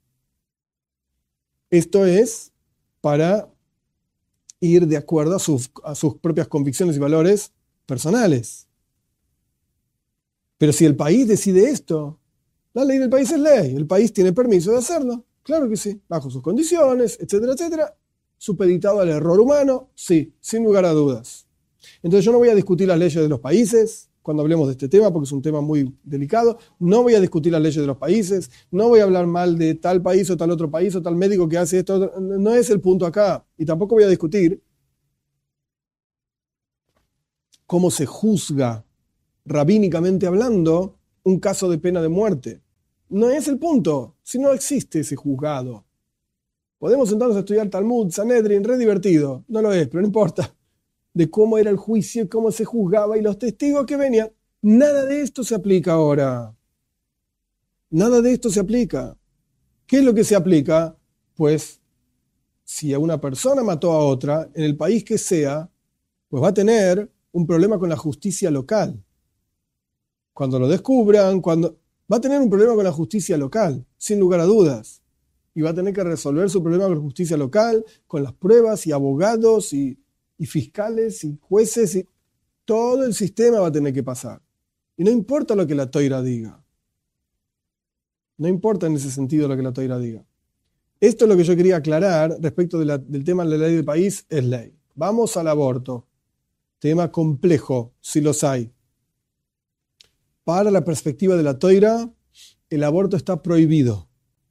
Esto es para ir de acuerdo a sus propias convicciones y valores personales. Pero si el país decide esto, la ley del país es ley, el país tiene permiso de hacerlo, claro que sí, bajo sus condiciones, etcétera, etcétera, supeditado al error humano, sí, sin lugar a dudas. Entonces yo no voy a discutir las leyes de los países cuando hablemos de este tema, porque es un tema muy delicado, no voy a discutir las leyes de los países, no voy a hablar mal de tal país o tal otro país o tal médico que hace esto, no es el punto acá, y tampoco voy a discutir cómo se juzga rabínicamente hablando, un caso de pena de muerte. No es el punto, si no existe ese juzgado. Podemos entonces estudiar Talmud, Sanedrin, re divertido, no lo es, pero no importa, de cómo era el juicio, cómo se juzgaba y los testigos que venían. Nada de esto se aplica ahora. Nada de esto se aplica. ¿Qué es lo que se aplica? Pues si a una persona mató a otra, en el país que sea, pues va a tener un problema con la justicia local. Cuando lo descubran, va a tener un problema con la justicia local, sin lugar a dudas. Y va a tener que resolver su problema con la justicia local, con las pruebas y abogados y fiscales y jueces. Y todo el sistema va a tener que pasar. Y no importa lo que la Toira diga. No importa en ese sentido lo que la Toira diga. Esto es lo que yo quería aclarar respecto del tema de la ley del país, es ley. Vamos al aborto. Tema complejo, si los hay. Para la perspectiva de la Toira, el aborto está prohibido.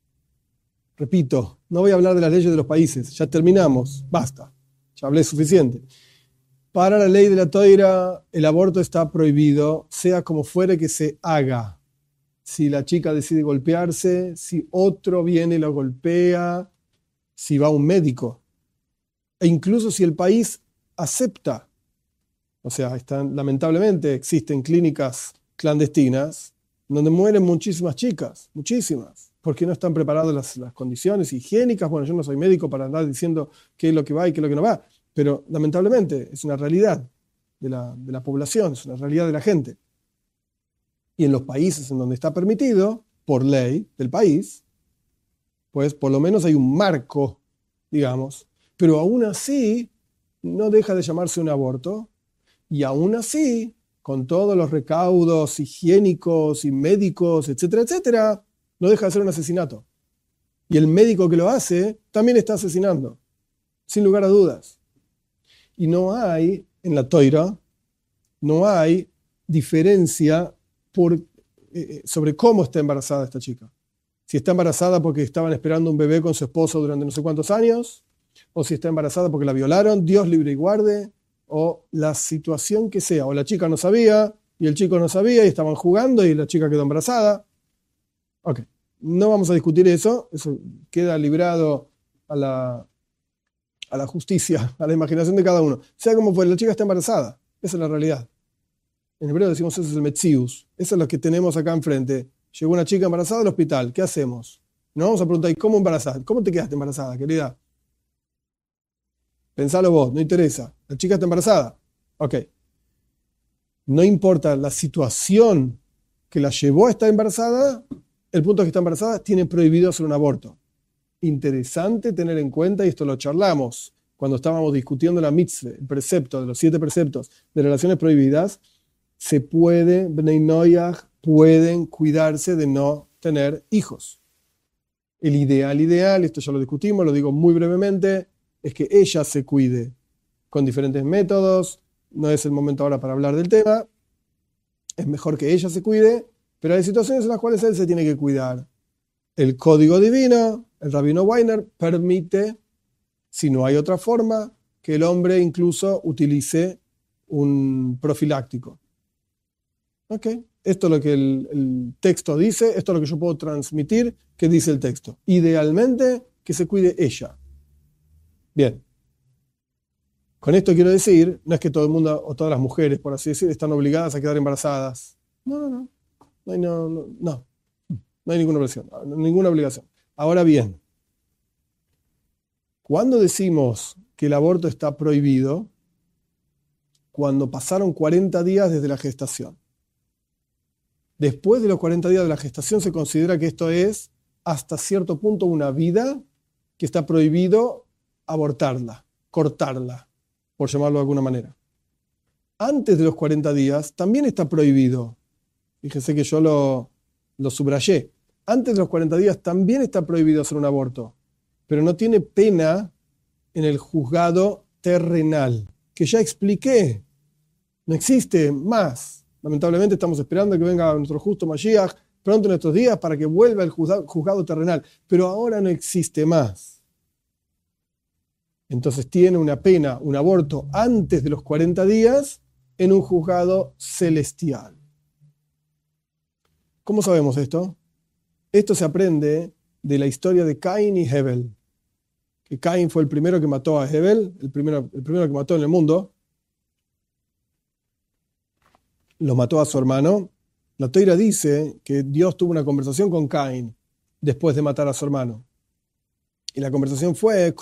Repito, no voy a hablar de las leyes de los países, ya terminamos, basta, ya hablé suficiente. Para la ley de la Toira, el aborto está prohibido, sea como fuere que se haga. Si la chica decide golpearse, si otro viene y lo golpea, si va a un médico, e incluso si el país acepta, o sea, lamentablemente existen clínicas clandestinas donde mueren muchísimas chicas, muchísimas, porque no están preparadas las condiciones higiénicas. Bueno, yo no soy médico para andar diciendo qué es lo que va y qué es lo que no va, pero lamentablemente es una realidad de la población, es una realidad de la gente. Y en los países en donde está permitido, por ley del país, pues por lo menos hay un marco, digamos, pero aún así no deja de llamarse un aborto, y aún así, con todos los recaudos higiénicos y médicos, etcétera, etcétera, no deja de ser un asesinato. Y el médico que lo hace también está asesinando, sin lugar a dudas. Y no hay, en la Toira, no hay diferencia sobre cómo está embarazada esta chica. Si está embarazada porque estaban esperando un bebé con su esposo durante no sé cuántos años, o si está embarazada porque la violaron, Dios libre y guarde, o la situación que sea, o la chica no sabía y el chico no sabía y estaban jugando y la chica quedó embarazada. Ok, no vamos a discutir eso queda librado a la justicia, a la imaginación de cada uno. Sea como fuera, la chica está embarazada, esa es la realidad. En hebreo decimos eso es el metzius, eso es lo que tenemos acá enfrente. Llegó una chica embarazada al hospital, ¿qué hacemos? Nos vamos a preguntar, ¿y cómo embarazada? ¿Cómo te quedaste embarazada, querida? Pensalo vos, no interesa. La chica está embarazada. Ok. No importa la situación que la llevó a estar embarazada, el punto es que está embarazada, tiene prohibido hacer un aborto. Interesante tener en cuenta, y esto lo charlamos cuando estábamos discutiendo la mitzvah, el precepto de los 7 preceptos de relaciones prohibidas, Bnei Noyaj pueden cuidarse de no tener hijos. El ideal, esto ya lo discutimos, lo digo muy brevemente, es que ella se cuide con diferentes métodos. No es el momento ahora para hablar del tema. Es mejor que ella se cuide, pero hay situaciones en las cuales él se tiene que cuidar. El código divino, el rabino Weiner, permite, si no hay otra forma, que el hombre incluso utilice un profiláctico. Ok, esto es lo que el texto dice, esto es lo que yo puedo transmitir, que dice el texto. Idealmente, que se cuide ella. Bien, con esto quiero decir, no es que todo el mundo, o todas las mujeres, por así decir, están obligadas a quedar embarazadas. No hay ninguna obligación. Ahora bien, cuando decimos que el aborto está prohibido, cuando pasaron 40 días desde la gestación. Después de los 40 días de la gestación se considera que esto es hasta cierto punto una vida que está prohibido abortarla, cortarla, por llamarlo de alguna manera. Antes de los 40 días también está prohibido. Fíjense que yo lo subrayé. Antes de los 40 días también está prohibido hacer un aborto, pero no tiene pena en el juzgado terrenal, que ya expliqué. No existe más. Lamentablemente estamos esperando que venga nuestro justo Mashiach pronto en estos días para que vuelva el juzgado terrenal, pero ahora no existe más. Entonces tiene una pena, un aborto antes de los 40 días en un juzgado celestial. ¿Cómo sabemos esto? Esto se aprende de la historia de Caín y Hebel. Que Caín fue el primero que mató a Hebel, el primero que mató en el mundo. Lo mató a su hermano. La Toira dice que Dios tuvo una conversación con Caín después de matar a su hermano. Y la conversación fue: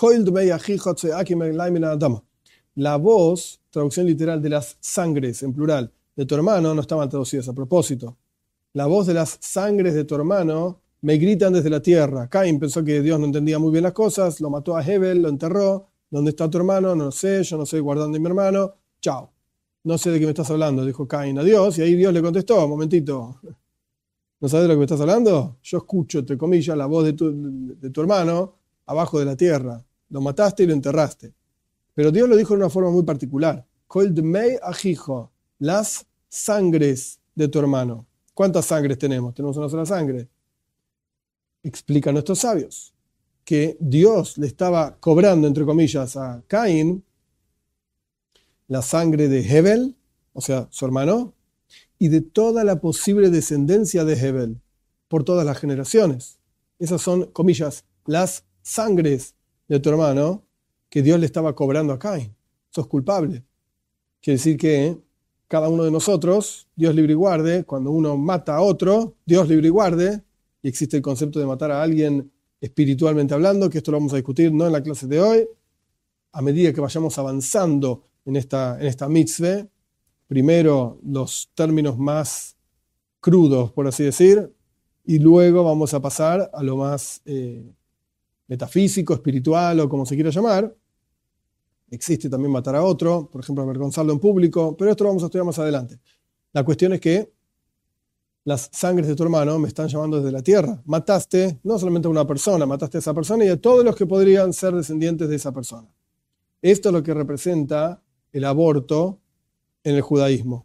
la voz, traducción literal de las sangres en plural, de tu hermano, no estaban traducidas a propósito. La voz de las sangres de tu hermano me gritan desde la tierra. Caín pensó que Dios no entendía muy bien las cosas, lo mató a Hebel, lo enterró. ¿Dónde está tu hermano? No lo sé, yo no soy guardando de mi hermano. Chao. No sé de qué me estás hablando, dijo Caín a Dios, y ahí Dios le contestó: momentito, ¿no sabes de lo que me estás hablando? Yo escucho, entre comillas, la voz de tu hermano abajo de la tierra. Lo mataste y lo enterraste. Pero Dios lo dijo de una forma muy particular. Kol dmei ajijo, las sangres de tu hermano. ¿Cuántas sangres tenemos? Tenemos una sola sangre. Explican nuestros sabios que Dios le estaba cobrando, entre comillas, a Caín la sangre de Hebel, o sea, su hermano, y de toda la posible descendencia de Hebel, por todas las generaciones. Esas son, comillas, las sangres de tu hermano que Dios le estaba cobrando a Caín. Sos culpable. Quiere decir que cada uno de nosotros, Dios libre y guarde, cuando uno mata a otro, Dios libre y guarde, y existe el concepto de matar a alguien espiritualmente hablando, que esto lo vamos a discutir no en la clase de hoy, a medida que vayamos avanzando en esta mitzvah, primero los términos más crudos, por así decir, y luego vamos a pasar a lo más metafísico, espiritual o como se quiera llamar. Existe también matar a otro, por ejemplo, avergonzarlo en público, pero esto lo vamos a estudiar más adelante. La cuestión es que las sangres de tu hermano me están llamando desde la tierra. Mataste no solamente a una persona, mataste a esa persona y a todos los que podrían ser descendientes de esa persona. Esto es lo que representa el aborto en el judaísmo.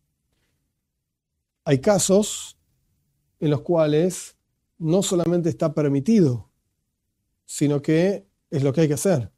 Hay casos en los cuales no solamente está permitido, sino que es lo que hay que hacer.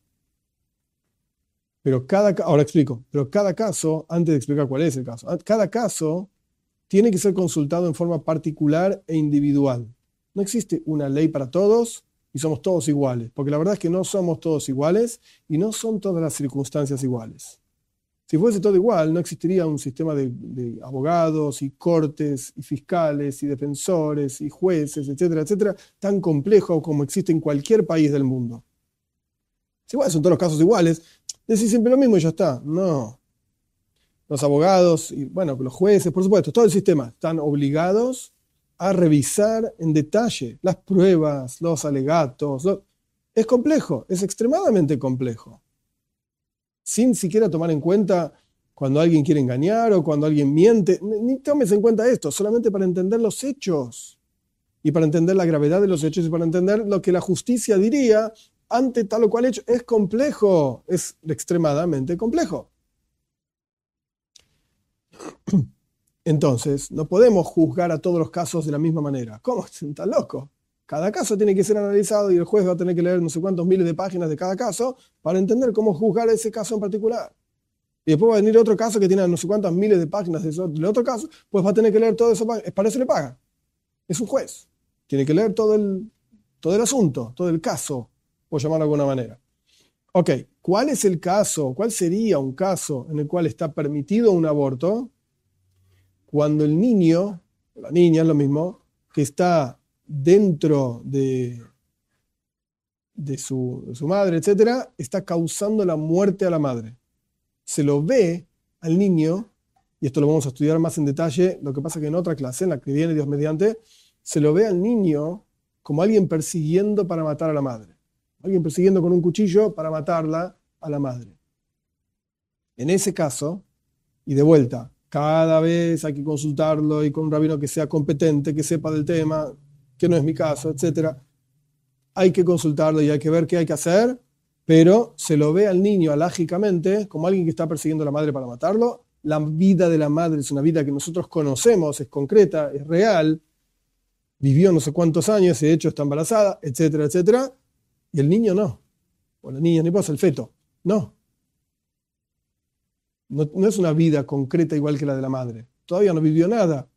Ahora explico, pero cada caso, antes de explicar cuál es el caso, cada caso tiene que ser consultado en forma particular e individual. No existe una ley para todos y somos todos iguales, porque la verdad es que no somos todos iguales y no son todas las circunstancias iguales. Si fuese todo igual, no existiría un sistema de abogados y cortes y fiscales y defensores y jueces, etcétera, etcétera, tan complejo como existe en cualquier país del mundo. Si igual son todos los casos iguales, decís siempre lo mismo y ya está. No. Los abogados y, bueno, los jueces, por supuesto, todo el sistema están obligados a revisar en detalle las pruebas, los alegatos. Es complejo, es extremadamente complejo. Sin siquiera tomar en cuenta cuando alguien quiere engañar o cuando alguien miente. Ni tomes en cuenta esto, solamente para entender los hechos y para entender la gravedad de los hechos y para entender lo que la justicia diría ante tal o cual hecho. Es complejo, es extremadamente complejo. Entonces, no podemos juzgar a todos los casos de la misma manera. ¿Cómo? ¿Estás loco? Cada caso tiene que ser analizado y el juez va a tener que leer no sé cuántos miles de páginas de cada caso para entender cómo juzgar ese caso en particular. Y después va a venir otro caso que tiene no sé cuántas miles de páginas del otro caso, pues va a tener que leer todo eso. Para eso le paga. Es un juez. Tiene que leer todo el asunto, todo el caso, por llamarlo de alguna manera. Ok, ¿cuál es el caso? ¿Cuál sería un caso en el cual está permitido un aborto? Cuando el niño, la niña es lo mismo, que está dentro de su madre, etcétera, está causando la muerte a la madre. Se lo ve al niño, y esto lo vamos a estudiar más en detalle, lo que pasa que en otra clase, en la que viene Dios mediante, se lo ve al niño como alguien persiguiendo para matar a la madre. Alguien persiguiendo con un cuchillo para matarla a la madre. En ese caso, y de vuelta, cada vez hay que consultarlo y con un rabino que sea competente, que sepa del tema, que no es mi caso, etc. Hay que consultarlo y hay que ver qué hay que hacer, pero se lo ve al niño alágicamente como alguien que está persiguiendo a la madre para matarlo. La vida de la madre es una vida que nosotros conocemos, es concreta, es real, vivió no sé cuántos años, de hecho está embarazada, etcétera, etcétera, y el niño no, o la niña, ni pasa, el feto, no. No es una vida concreta igual que la de la madre. Todavía no vivió nada.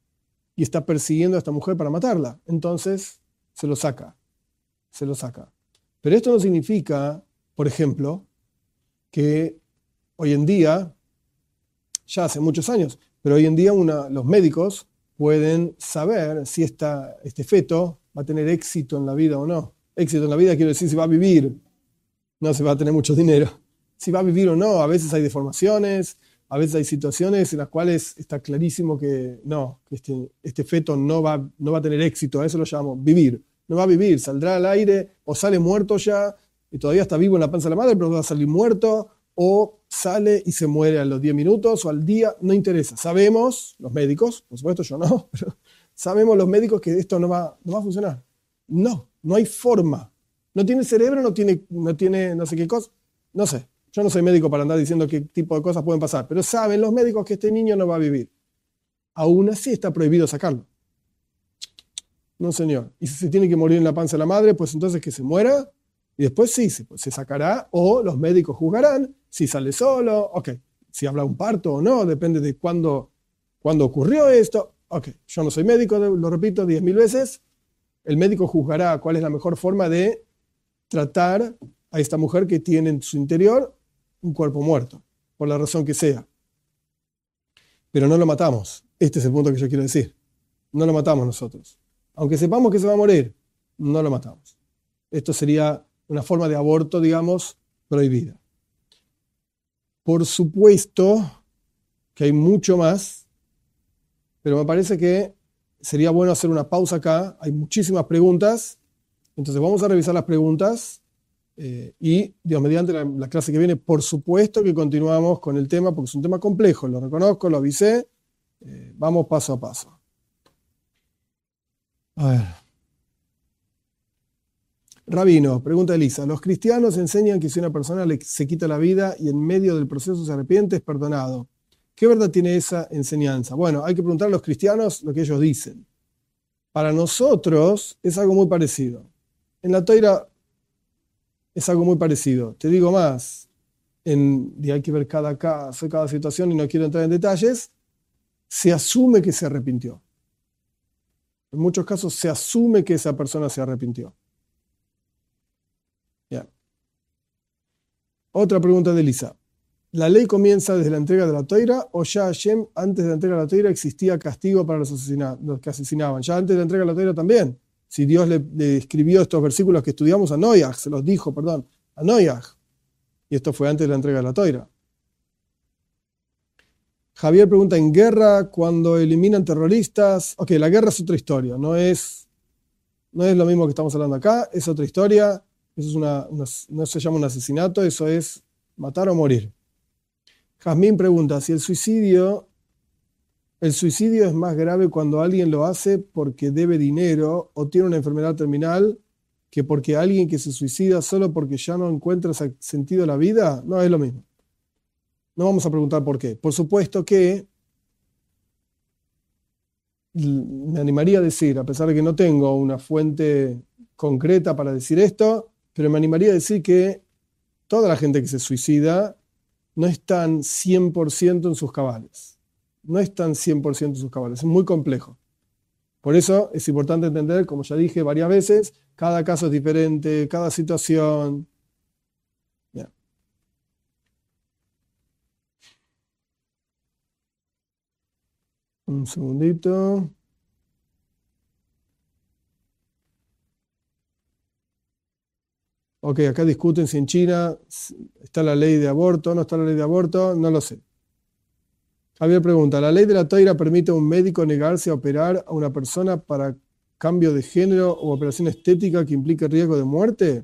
y está persiguiendo a esta mujer para matarla. Entonces se lo saca. Pero esto no significa, por ejemplo, que hoy en día, ya hace muchos años, pero hoy en día los médicos pueden saber si este feto va a tener éxito en la vida o no. Éxito en la vida quiero decir si va a vivir, no si va a tener mucho dinero. Si va a vivir o no, a veces hay deformaciones, a veces hay situaciones en las cuales está clarísimo que no, que este feto no va a tener éxito, a eso lo llamamos vivir. No va a vivir, saldrá al aire o sale muerto ya y todavía está vivo en la panza de la madre, pero va a salir muerto o sale y se muere a los 10 minutos o al día, no interesa. Sabemos, los médicos, por supuesto yo no, pero sabemos los médicos que esto no va a funcionar. No hay forma. No tiene cerebro, no tiene no sé qué cosa, no sé. Yo no soy médico para andar diciendo qué tipo de cosas pueden pasar, pero saben los médicos que este niño no va a vivir. Aún así está prohibido sacarlo. No, señor. Y si se tiene que morir en la panza de la madre, pues entonces que se muera y después sí, se sacará o los médicos juzgarán si sale solo, ok. Si habrá un parto o no, depende de cuándo ocurrió esto. Ok, yo no soy médico, lo repito 10.000 veces. El médico juzgará cuál es la mejor forma de tratar a esta mujer que tiene en su interior un cuerpo muerto, por la razón que sea. Pero no lo matamos. Este es el punto que yo quiero decir. No lo matamos nosotros. Aunque sepamos que se va a morir, no lo matamos. Esto sería una forma de aborto, digamos, prohibida. Por supuesto que hay mucho más, pero me parece que sería bueno hacer una pausa acá. Hay muchísimas preguntas, entonces vamos a revisar las preguntas y, Dios mediante, la clase que viene, por supuesto que continuamos con el tema, porque es un tema complejo, lo reconozco, lo avisé. Vamos paso a paso. A ver. Rabino, pregunta Elisa, los cristianos enseñan que si una persona se quita la vida y en medio del proceso se arrepiente, es perdonado. ¿Qué verdad tiene esa enseñanza? Bueno, hay que preguntar a los cristianos lo que ellos dicen. Para nosotros es algo muy parecido. En la Toira es algo muy parecido. Te digo más, y hay que ver cada caso, cada situación, y no quiero entrar en detalles, se asume que se arrepintió. En muchos casos se asume que esa persona se arrepintió. Bien. Otra pregunta de Elisa. ¿La ley comienza desde la entrega de la Toira o ya Hashem, antes de la entrega de la Toira, existía castigo para los que asesinaban? Ya antes de la entrega de la Toira también. Si Dios le escribió estos versículos que estudiamos a Noach, se los dijo, a Noach. Y esto fue antes de la entrega de la Toira. Javier pregunta, ¿en guerra cuando eliminan terroristas? Ok, la guerra es otra historia, no es lo mismo que estamos hablando acá, es otra historia, eso no se llama un asesinato, eso es matar o morir. Jazmín pregunta, si el suicidio es más grave cuando alguien lo hace porque debe dinero o tiene una enfermedad terminal que porque alguien que se suicida solo porque ya no encuentra sentido a la vida, no es lo mismo. No vamos a preguntar por qué. Por supuesto que me animaría a decir, a pesar de que no tengo una fuente concreta para decir esto, pero me animaría a decir que toda la gente que se suicida no están 100% en sus cabales. No están 100% en sus cabales. Es muy complejo. Por eso es importante entender, como ya dije varias veces, cada caso es diferente, cada situación. Bien. Un segundito. Ok, acá discuten si en China está la ley de aborto, no está la ley de aborto, no lo sé. Javier pregunta, ¿la ley de la Toira permite a un médico negarse a operar a una persona para cambio de género o operación estética que implique riesgo de muerte?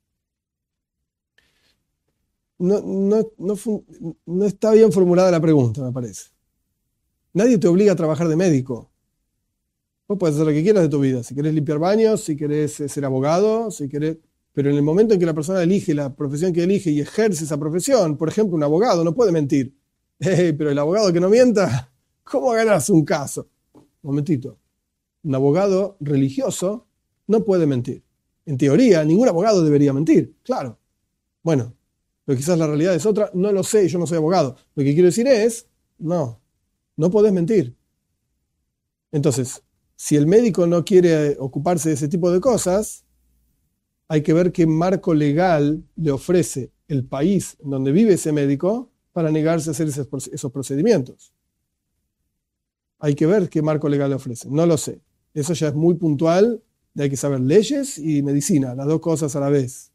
No está bien formulada la pregunta, me parece. Nadie te obliga a trabajar de médico. Vos puedes hacer lo que quieras de tu vida. Si querés limpiar baños, si querés ser abogado, si querés... Pero en el momento en que la persona elige la profesión que elige y ejerce esa profesión, por ejemplo, un abogado no puede mentir. Pero el abogado que no mienta, ¿cómo ganas un caso? Un momentito. Un abogado religioso no puede mentir. En teoría, ningún abogado debería mentir, claro. Bueno, pero quizás la realidad es otra, no lo sé, yo no soy abogado. Lo que quiero decir es, no podés mentir. Entonces, si el médico no quiere ocuparse de ese tipo de cosas, hay que ver qué marco legal le ofrece el país en donde vive ese médico para negarse a hacer esos procedimientos. Hay que ver qué marco legal le ofrece. No lo sé. Eso ya es muy puntual. Hay que saber leyes y medicina, las dos cosas a la vez.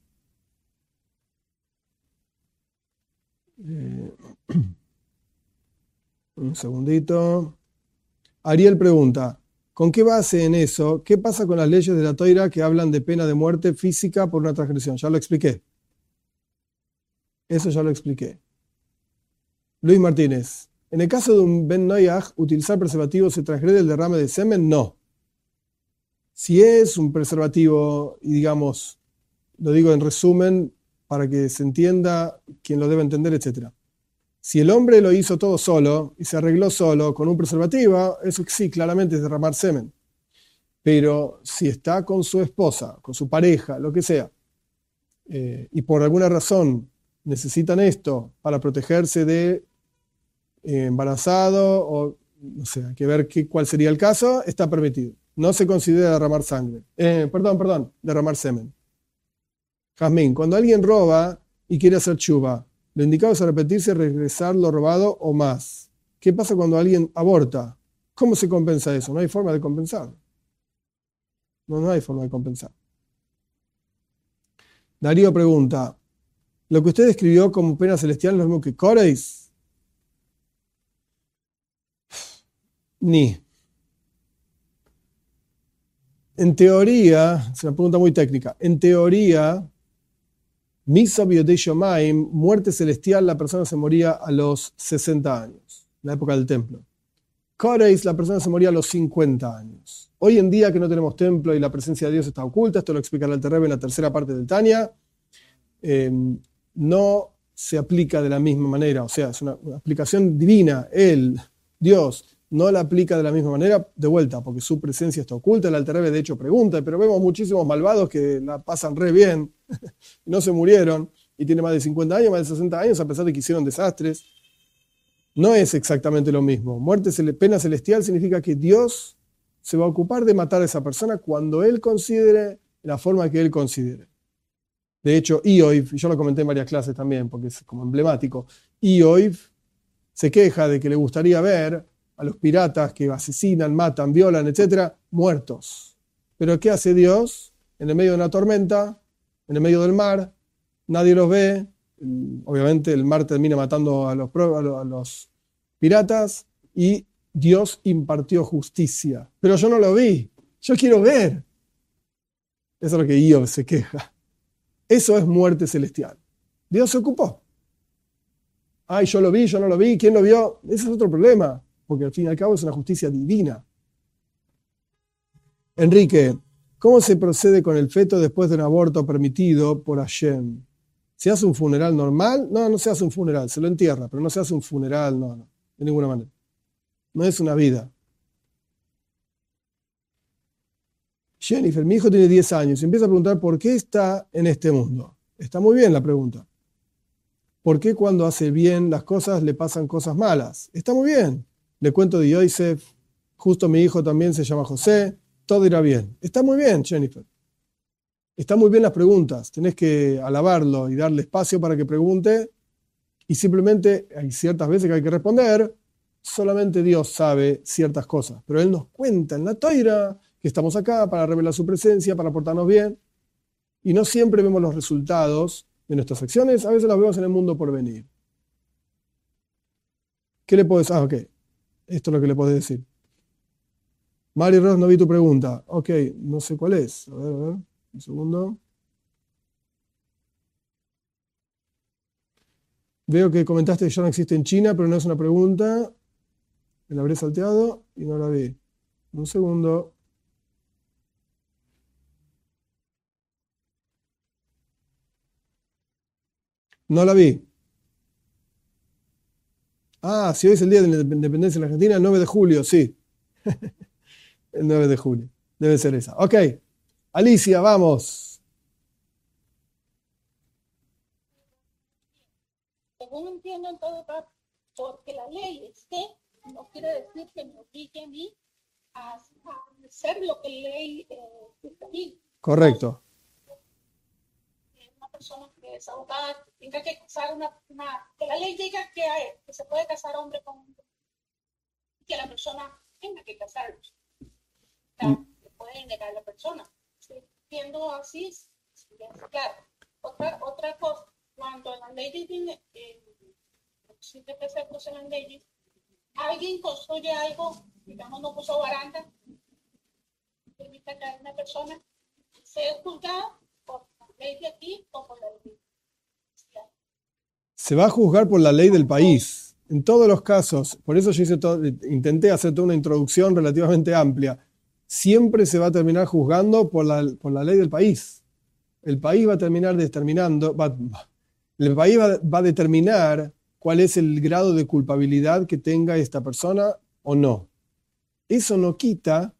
Un segundito. Ariel pregunta, ¿con qué base en eso? ¿Qué pasa con las leyes de la Toira que hablan de pena de muerte física por una transgresión? Ya lo expliqué. Eso ya lo expliqué. Luis Martínez, en el caso de un Ben Noyaj, ¿utilizar preservativo se transgrede el derrame de semen? No. Si es un preservativo, y digamos, lo digo en resumen para que se entienda quien lo debe entender, etc. Si el hombre lo hizo todo solo y se arregló solo con un preservativo, eso sí, claramente es derramar semen. Pero si está con su esposa, con su pareja, lo que sea, y por alguna razón necesitan esto para protegerse de embarazado, o no sé, hay que ver cuál sería el caso, está permitido. No se considera derramar sangre. Derramar semen. Jazmín, cuando alguien roba y quiere hacer chuba, lo indicado es arrepentirse, regresar lo robado o más. ¿Qué pasa cuando alguien aborta? ¿Cómo se compensa eso? No hay forma de compensar. No hay forma de compensar. Darío pregunta, ¿lo que usted describió como pena celestial es lo mismo que Coreis? Ni. En teoría, es una pregunta muy técnica, en teoría, Misa Biodei Shomaim, muerte celestial, la persona se moría a los 60 años, en la época del templo. Coreis, la persona se moría a los 50 años. Hoy en día que no tenemos templo y la presencia de Dios está oculta, esto lo explica el Alter Rebbe en la tercera parte del Tanya, no se aplica de la misma manera, o sea, es una aplicación divina. Él, Dios, no la aplica de la misma manera, de vuelta, porque su presencia está oculta. El Alter Rebbe de hecho pregunta, pero vemos muchísimos malvados que la pasan re bien, no se murieron, y tienen más de 50 años, más de 60 años, a pesar de que hicieron desastres. No es exactamente lo mismo. Pena celestial significa que Dios se va a ocupar de matar a esa persona cuando Él considere, la forma que Él considere. De hecho, Ioiv, y yo lo comenté en varias clases también, porque es como emblemático, Ioiv se queja de que le gustaría ver a los piratas que asesinan, matan, violan, etc., muertos. Pero ¿qué hace Dios? En el medio de una tormenta, en el medio del mar, nadie los ve, obviamente el mar termina matando a los piratas y Dios impartió justicia. Pero yo no lo vi, yo quiero ver. Eso es lo que Ioiv se queja. Eso es muerte celestial. Dios se ocupó. Ay, yo lo vi, yo no lo vi, ¿quién lo vio? Ese es otro problema, porque al fin y al cabo es una justicia divina. Enrique, ¿cómo se procede con el feto después de un aborto permitido por Hashem? ¿Se hace un funeral normal? No, no se hace un funeral, se lo entierra, pero no se hace un funeral, no, de ninguna manera. No es una vida. Jennifer, mi hijo tiene 10 años y empieza a preguntar por qué está en este mundo. Está muy bien la pregunta. ¿Por qué cuando hace bien las cosas le pasan cosas malas? Está muy bien. Le cuento de Yosef, justo mi hijo también se llama José, todo irá bien. Está muy bien, Jennifer. Están muy bien las preguntas. Tenés que alabarlo y darle espacio para que pregunte. Y simplemente hay ciertas veces que hay que responder. Solamente Dios sabe ciertas cosas. Pero Él nos cuenta en la Toira que estamos acá para revelar su presencia, para portarnos bien. Y no siempre vemos los resultados de nuestras acciones. A veces las vemos en el mundo por venir. ¿Qué le puedo decir? Ok, esto es lo que le puedo decir. Mari Ross, no vi tu pregunta. Ok, no sé cuál es. A ver, un segundo. Veo que comentaste que ya no existe en China, pero no es una pregunta. Me la habré salteado y no la vi. Un segundo. No la vi. Ah, si hoy es el día de la independencia en la Argentina, el 9 de julio, sí. El 9 de julio. Debe ser esa. Ok. Alicia, vamos. Según entiendo en todo caso, porque la ley esté, no quiere decir que me obligue a mí a hacer lo que la ley determina. Correcto. Una persona que es abogada tenga que casar que la ley diga que se puede casar hombre con hombre, que la persona tenga que casarlos. Le puede negar a la persona. ¿Sí? Viendo así, claro. Otra cosa, cuando la ley dice, existe preceptos en las leyes, alguien construye algo, digamos, no puso baranda, permite que una persona sea juzgada por la ley de aquí o por la ley de aquí. Se va a juzgar por la ley del país. En todos los casos, por eso yo intenté hacer toda una introducción relativamente amplia. Siempre se va a terminar juzgando por la ley del país. El país va a terminar determinando, el país va a determinar cuál es el grado de culpabilidad que tenga esta persona o no. Eso no quita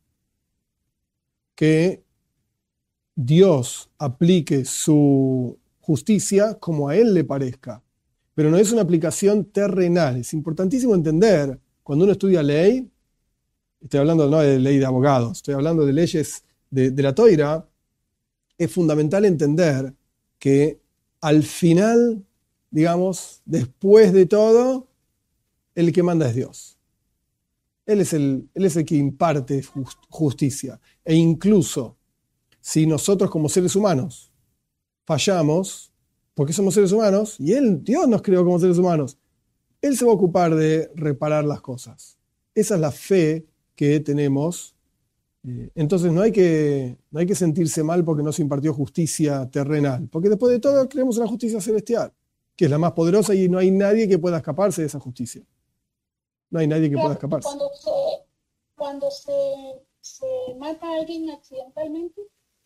que Dios aplique su justicia como a él le parezca. Pero no es una aplicación terrenal. Es importantísimo entender, cuando uno estudia ley, estoy hablando no de ley de abogados, estoy hablando de leyes de la Toira, es fundamental entender que al final, digamos, después de todo, el que manda es Dios. Él es el que imparte justicia. E incluso si nosotros como seres humanos fallamos, porque somos seres humanos, y Dios nos creó como seres humanos, Él se va a ocupar de reparar las cosas. Esa es la fe que tenemos. Entonces no hay que sentirse mal porque no se impartió justicia terrenal, porque después de todo creemos en la justicia celestial, que es la más poderosa y no hay nadie que pueda escaparse de esa justicia. No hay nadie que pueda escaparse. Cuando se mata a alguien accidentalmente.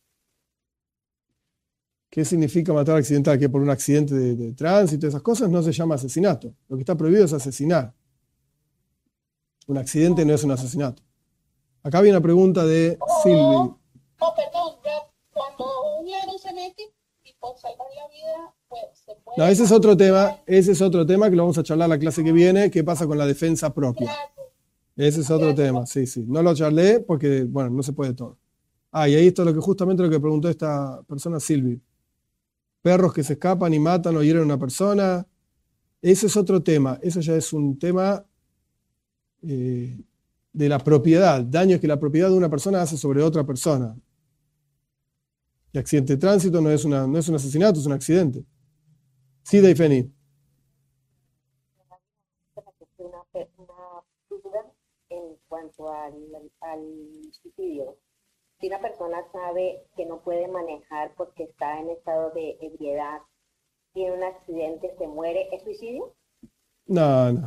¿Qué significa matar accidental? Que por un accidente de tránsito, esas cosas, no se llama asesinato. Lo que está prohibido es asesinar. Un accidente no es un asesinato. Acá había una pregunta de Silvi. No, perdón, cuando un ladrón se mete y por salvar la vida, pues se puede... No, ese es otro tema que lo vamos a charlar la clase que viene, qué pasa con la defensa propia. Ese es otro tema, sí. No lo charlé porque, bueno, no se puede todo. Y ahí está justamente lo que preguntó esta persona, Silvi. Perros que se escapan y matan o hieren a una persona. Ese es otro tema. Eso ya es un tema de la propiedad. Daños que la propiedad de una persona hace sobre otra persona. El accidente de tránsito no es un asesinato, es un accidente. Sí, Daifeni. Una duda en cuanto al suicidio. Si una persona sabe que no puede manejar porque está en estado de ebriedad, tiene un accidente, se muere, ¿es suicidio? No.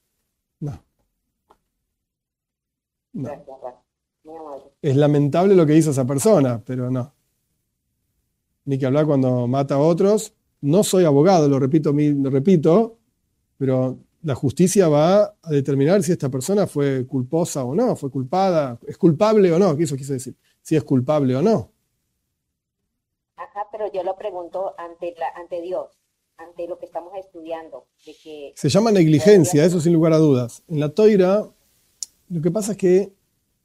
Gracias, muy amable. Es lamentable lo que hizo esa persona, pero no. Ni que hablar cuando mata a otros. No soy abogado, lo repito, pero la justicia va a determinar si esta persona fue culposa o no, fue culpada, es culpable o no, ¿qué eso quise decir? Si es culpable o no. Ajá, pero yo lo pregunto ante Dios, ante lo que estamos estudiando. De que se llama negligencia, eso sin lugar a dudas. En la Toira, lo que pasa es que,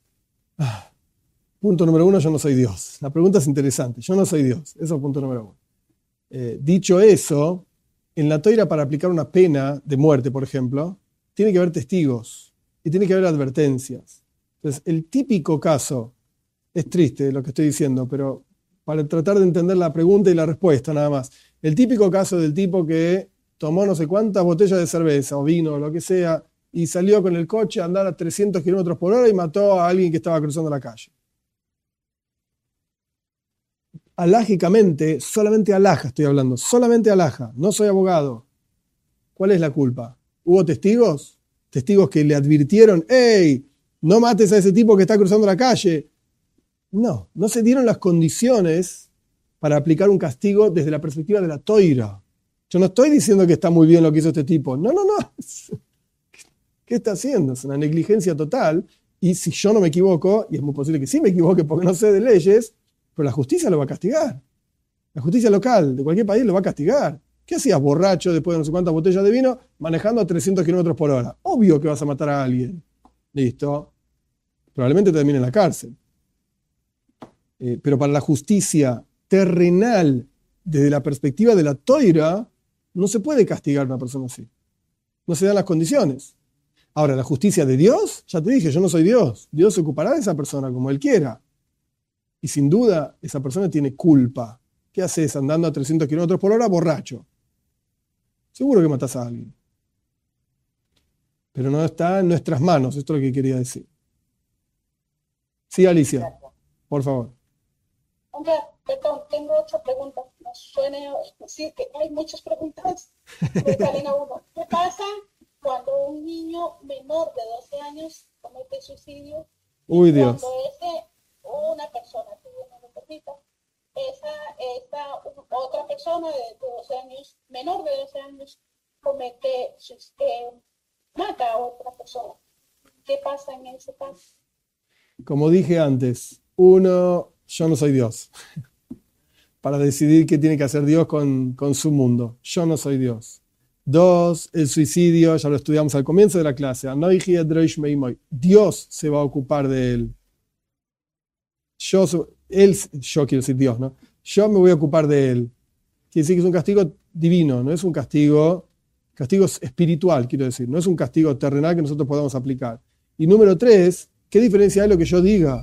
punto número 1, yo no soy Dios. La pregunta es interesante, yo no soy Dios, eso es punto número 1. Dicho eso, en la Toira para aplicar una pena de muerte, por ejemplo, tiene que haber testigos y tiene que haber advertencias. Entonces, el típico caso, es triste lo que estoy diciendo, pero para tratar de entender la pregunta y la respuesta nada más. El típico caso del tipo que tomó no sé cuántas botellas de cerveza o vino o lo que sea y salió con el coche a andar a 300 kilómetros por hora y mató a alguien que estaba cruzando la calle. Alágicamente, solamente alhaja estoy hablando, solamente alhaja, no soy abogado. ¿Cuál es la culpa? ¿Hubo testigos? Testigos que le advirtieron, ¡hey! No mates a ese tipo que está cruzando la calle. No se dieron las condiciones para aplicar un castigo desde la perspectiva de la Toira. Yo no estoy diciendo que está muy bien lo que hizo este tipo. No. ¿Qué está haciendo? Es una negligencia total. Y si yo no me equivoco, y es muy posible que sí me equivoque porque no sé de leyes, pero la justicia lo va a castigar. La justicia local de cualquier país lo va a castigar. ¿Qué hacías borracho después de no sé cuántas botellas de vino manejando a 300 kilómetros por hora? Obvio que vas a matar a alguien. Listo. Probablemente termine en la cárcel. Pero para la justicia terrenal, desde la perspectiva de la Toira, no se puede castigar a una persona así. No se dan las condiciones. Ahora, la justicia de Dios, ya te dije, yo no soy Dios. Dios se ocupará de esa persona como Él quiera. Y sin duda, esa persona tiene culpa. ¿Qué haces andando a 300 kilómetros por hora borracho? Seguro que matás a alguien. Pero no está en nuestras manos, esto es lo que quería decir. Sí, Alicia, por favor. Hombre, perdón, tengo otra pregunta. No suene decir que hay muchas preguntas. Me salen a uno. ¿Qué pasa cuando un niño menor de 12 años comete suicidio? Uy, Dios. Cuando una persona, que Dios no lo permita, esa otra persona de 12 años, menor de 12 años, mata a otra persona. ¿Qué pasa en ese caso? Como dije antes, uno, yo no soy Dios para decidir qué tiene que hacer Dios con su mundo. Yo no soy Dios. Dos, el suicidio, ya lo estudiamos al comienzo de la clase. Dios se va a ocupar de él. Yo quiero decir Dios, ¿no? Yo me voy a ocupar de él. Quiere decir que es un castigo divino, no es un castigo espiritual, quiero decir. No es un castigo terrenal que nosotros podamos aplicar. Y número tres, ¿qué diferencia hay lo que yo diga?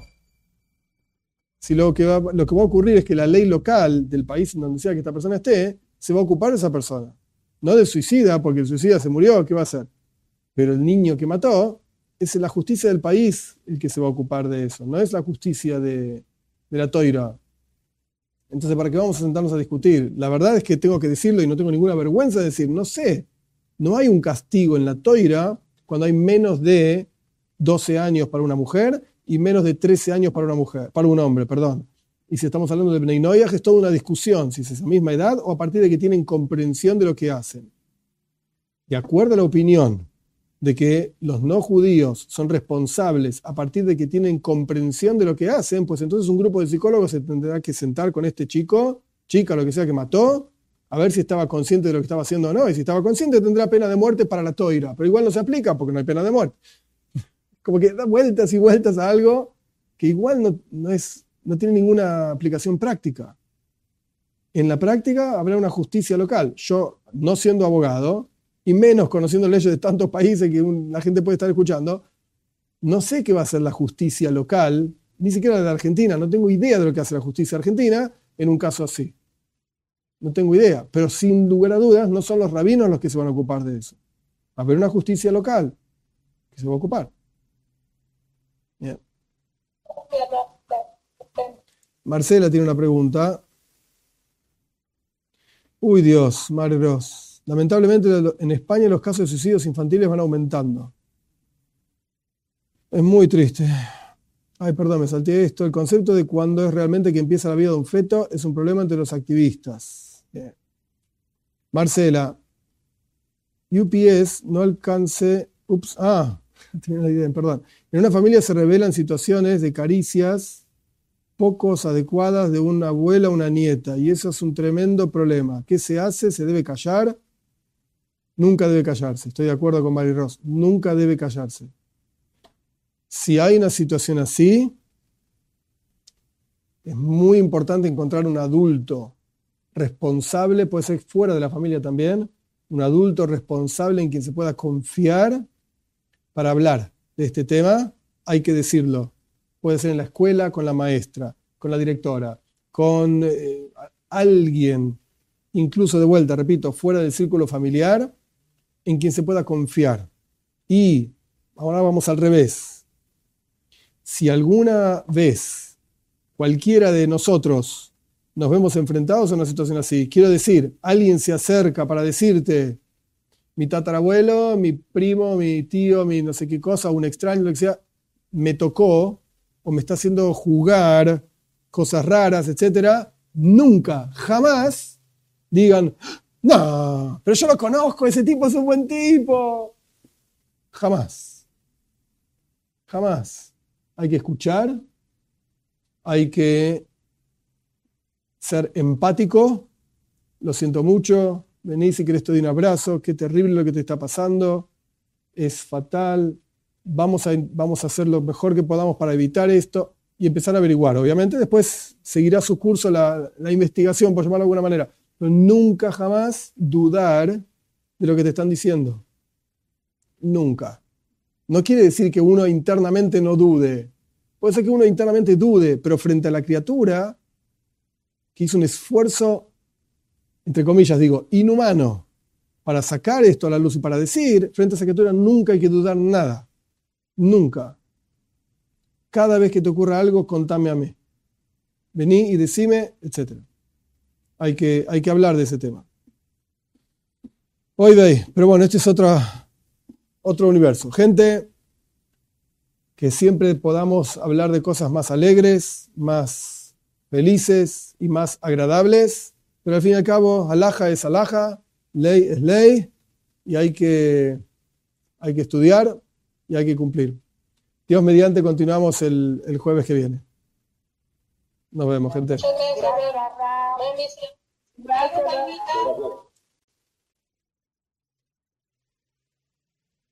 Si lo que va a ocurrir es que la ley local del país en donde sea que esta persona esté, se va a ocupar de esa persona. No del suicida, porque el suicida se murió, ¿qué va a hacer? Pero el niño que mató, es la justicia del país el que se va a ocupar de eso, no es la justicia de la Toira. Entonces, ¿para qué vamos a sentarnos a discutir? La verdad es que tengo que decirlo y no tengo ninguna vergüenza de decir, no sé, no hay un castigo en la Toira cuando hay menos de 12 años para una mujer y menos de 13 años para un hombre, perdón. Y si estamos hablando de Bnei Noyaj, es toda una discusión, si es esa misma edad o a partir de que tienen comprensión de lo que hacen. De acuerdo a la opinión de que los no judíos son responsables a partir de que tienen comprensión de lo que hacen, pues entonces un grupo de psicólogos se tendrá que sentar con este chica, lo que sea que mató, a ver si estaba consciente de lo que estaba haciendo o no. Y si estaba consciente tendrá pena de muerte para la Toira, pero igual no se aplica porque no hay pena de muerte. Como que da vueltas y vueltas a algo que igual no tiene ninguna aplicación práctica. En la práctica habrá una justicia local. Yo, no siendo abogado, y menos conociendo leyes de tantos países que la gente puede estar escuchando, no sé qué va a ser la justicia local, ni siquiera la de Argentina. No tengo idea de lo que hace la justicia argentina en un caso así. No tengo idea. Pero sin lugar a dudas, no son los rabinos los que se van a ocupar de eso. Va a haber una justicia local que se va a ocupar. Bien. Marcela tiene una pregunta. Uy, Dios, Madre Dios. Lamentablemente en España los casos de suicidios infantiles van aumentando. Es muy triste. Ay, perdón, me salté esto. El concepto de cuándo es realmente que empieza la vida de un feto es un problema entre los activistas. Bien. Marcela, UPS no alcance... tenía la idea, perdón. En una familia se revelan situaciones de caricias pocos adecuadas de una abuela a una nieta, y eso es un tremendo problema. ¿Qué se hace? ¿Se debe callar? Nunca debe callarse. Estoy de acuerdo con Mary Ross. Nunca debe callarse. Si hay una situación así, es muy importante encontrar un adulto responsable, puede ser fuera de la familia también, un adulto responsable en quien se pueda confiar para hablar de este tema. Hay que decirlo. Puede ser en la escuela, con la maestra, con la directora, con alguien, incluso de vuelta, repito, fuera del círculo familiar, en quien se pueda confiar. Y ahora vamos al revés. Si alguna vez cualquiera de nosotros nos vemos enfrentados a una situación así, quiero decir, alguien se acerca para decirte, mi tatarabuelo, mi primo, mi tío, mi no sé qué cosa, un extraño, lo que sea, me tocó o me está haciendo jugar cosas raras, etc., nunca, jamás digan, no, pero yo lo conozco, ese tipo es un buen tipo. Jamás. Jamás. Hay que escuchar, hay que ser empático. Lo siento mucho, vení si querés te doy un abrazo, qué terrible lo que te está pasando, es fatal, vamos a hacer lo mejor que podamos para evitar esto y empezar a averiguar. Obviamente después seguirá su curso la investigación, por llamarlo de alguna manera, pero nunca jamás dudar de lo que te están diciendo. Nunca. No quiere decir que uno internamente no dude. Puede ser que uno internamente dude, pero frente a la criatura que hizo un esfuerzo, entre comillas digo, inhumano, para sacar esto a la luz y para decir, frente a esa criatura nunca hay que dudar nada. Nunca. Cada vez que te ocurra algo, contame a mí. Vení y decime, etc. Hay que hablar de ese tema. Hoy de ahí. Pero bueno, este es otro universo. Gente, que siempre podamos hablar de cosas más alegres, más felices y más agradables. Pero al fin y al cabo, alhaja es alhaja, ley es ley, y hay que estudiar y hay que cumplir. Dios mediante, continuamos el jueves que viene. Nos vemos, gente. Muchas gracias. Bendición. Gracias, Palmita.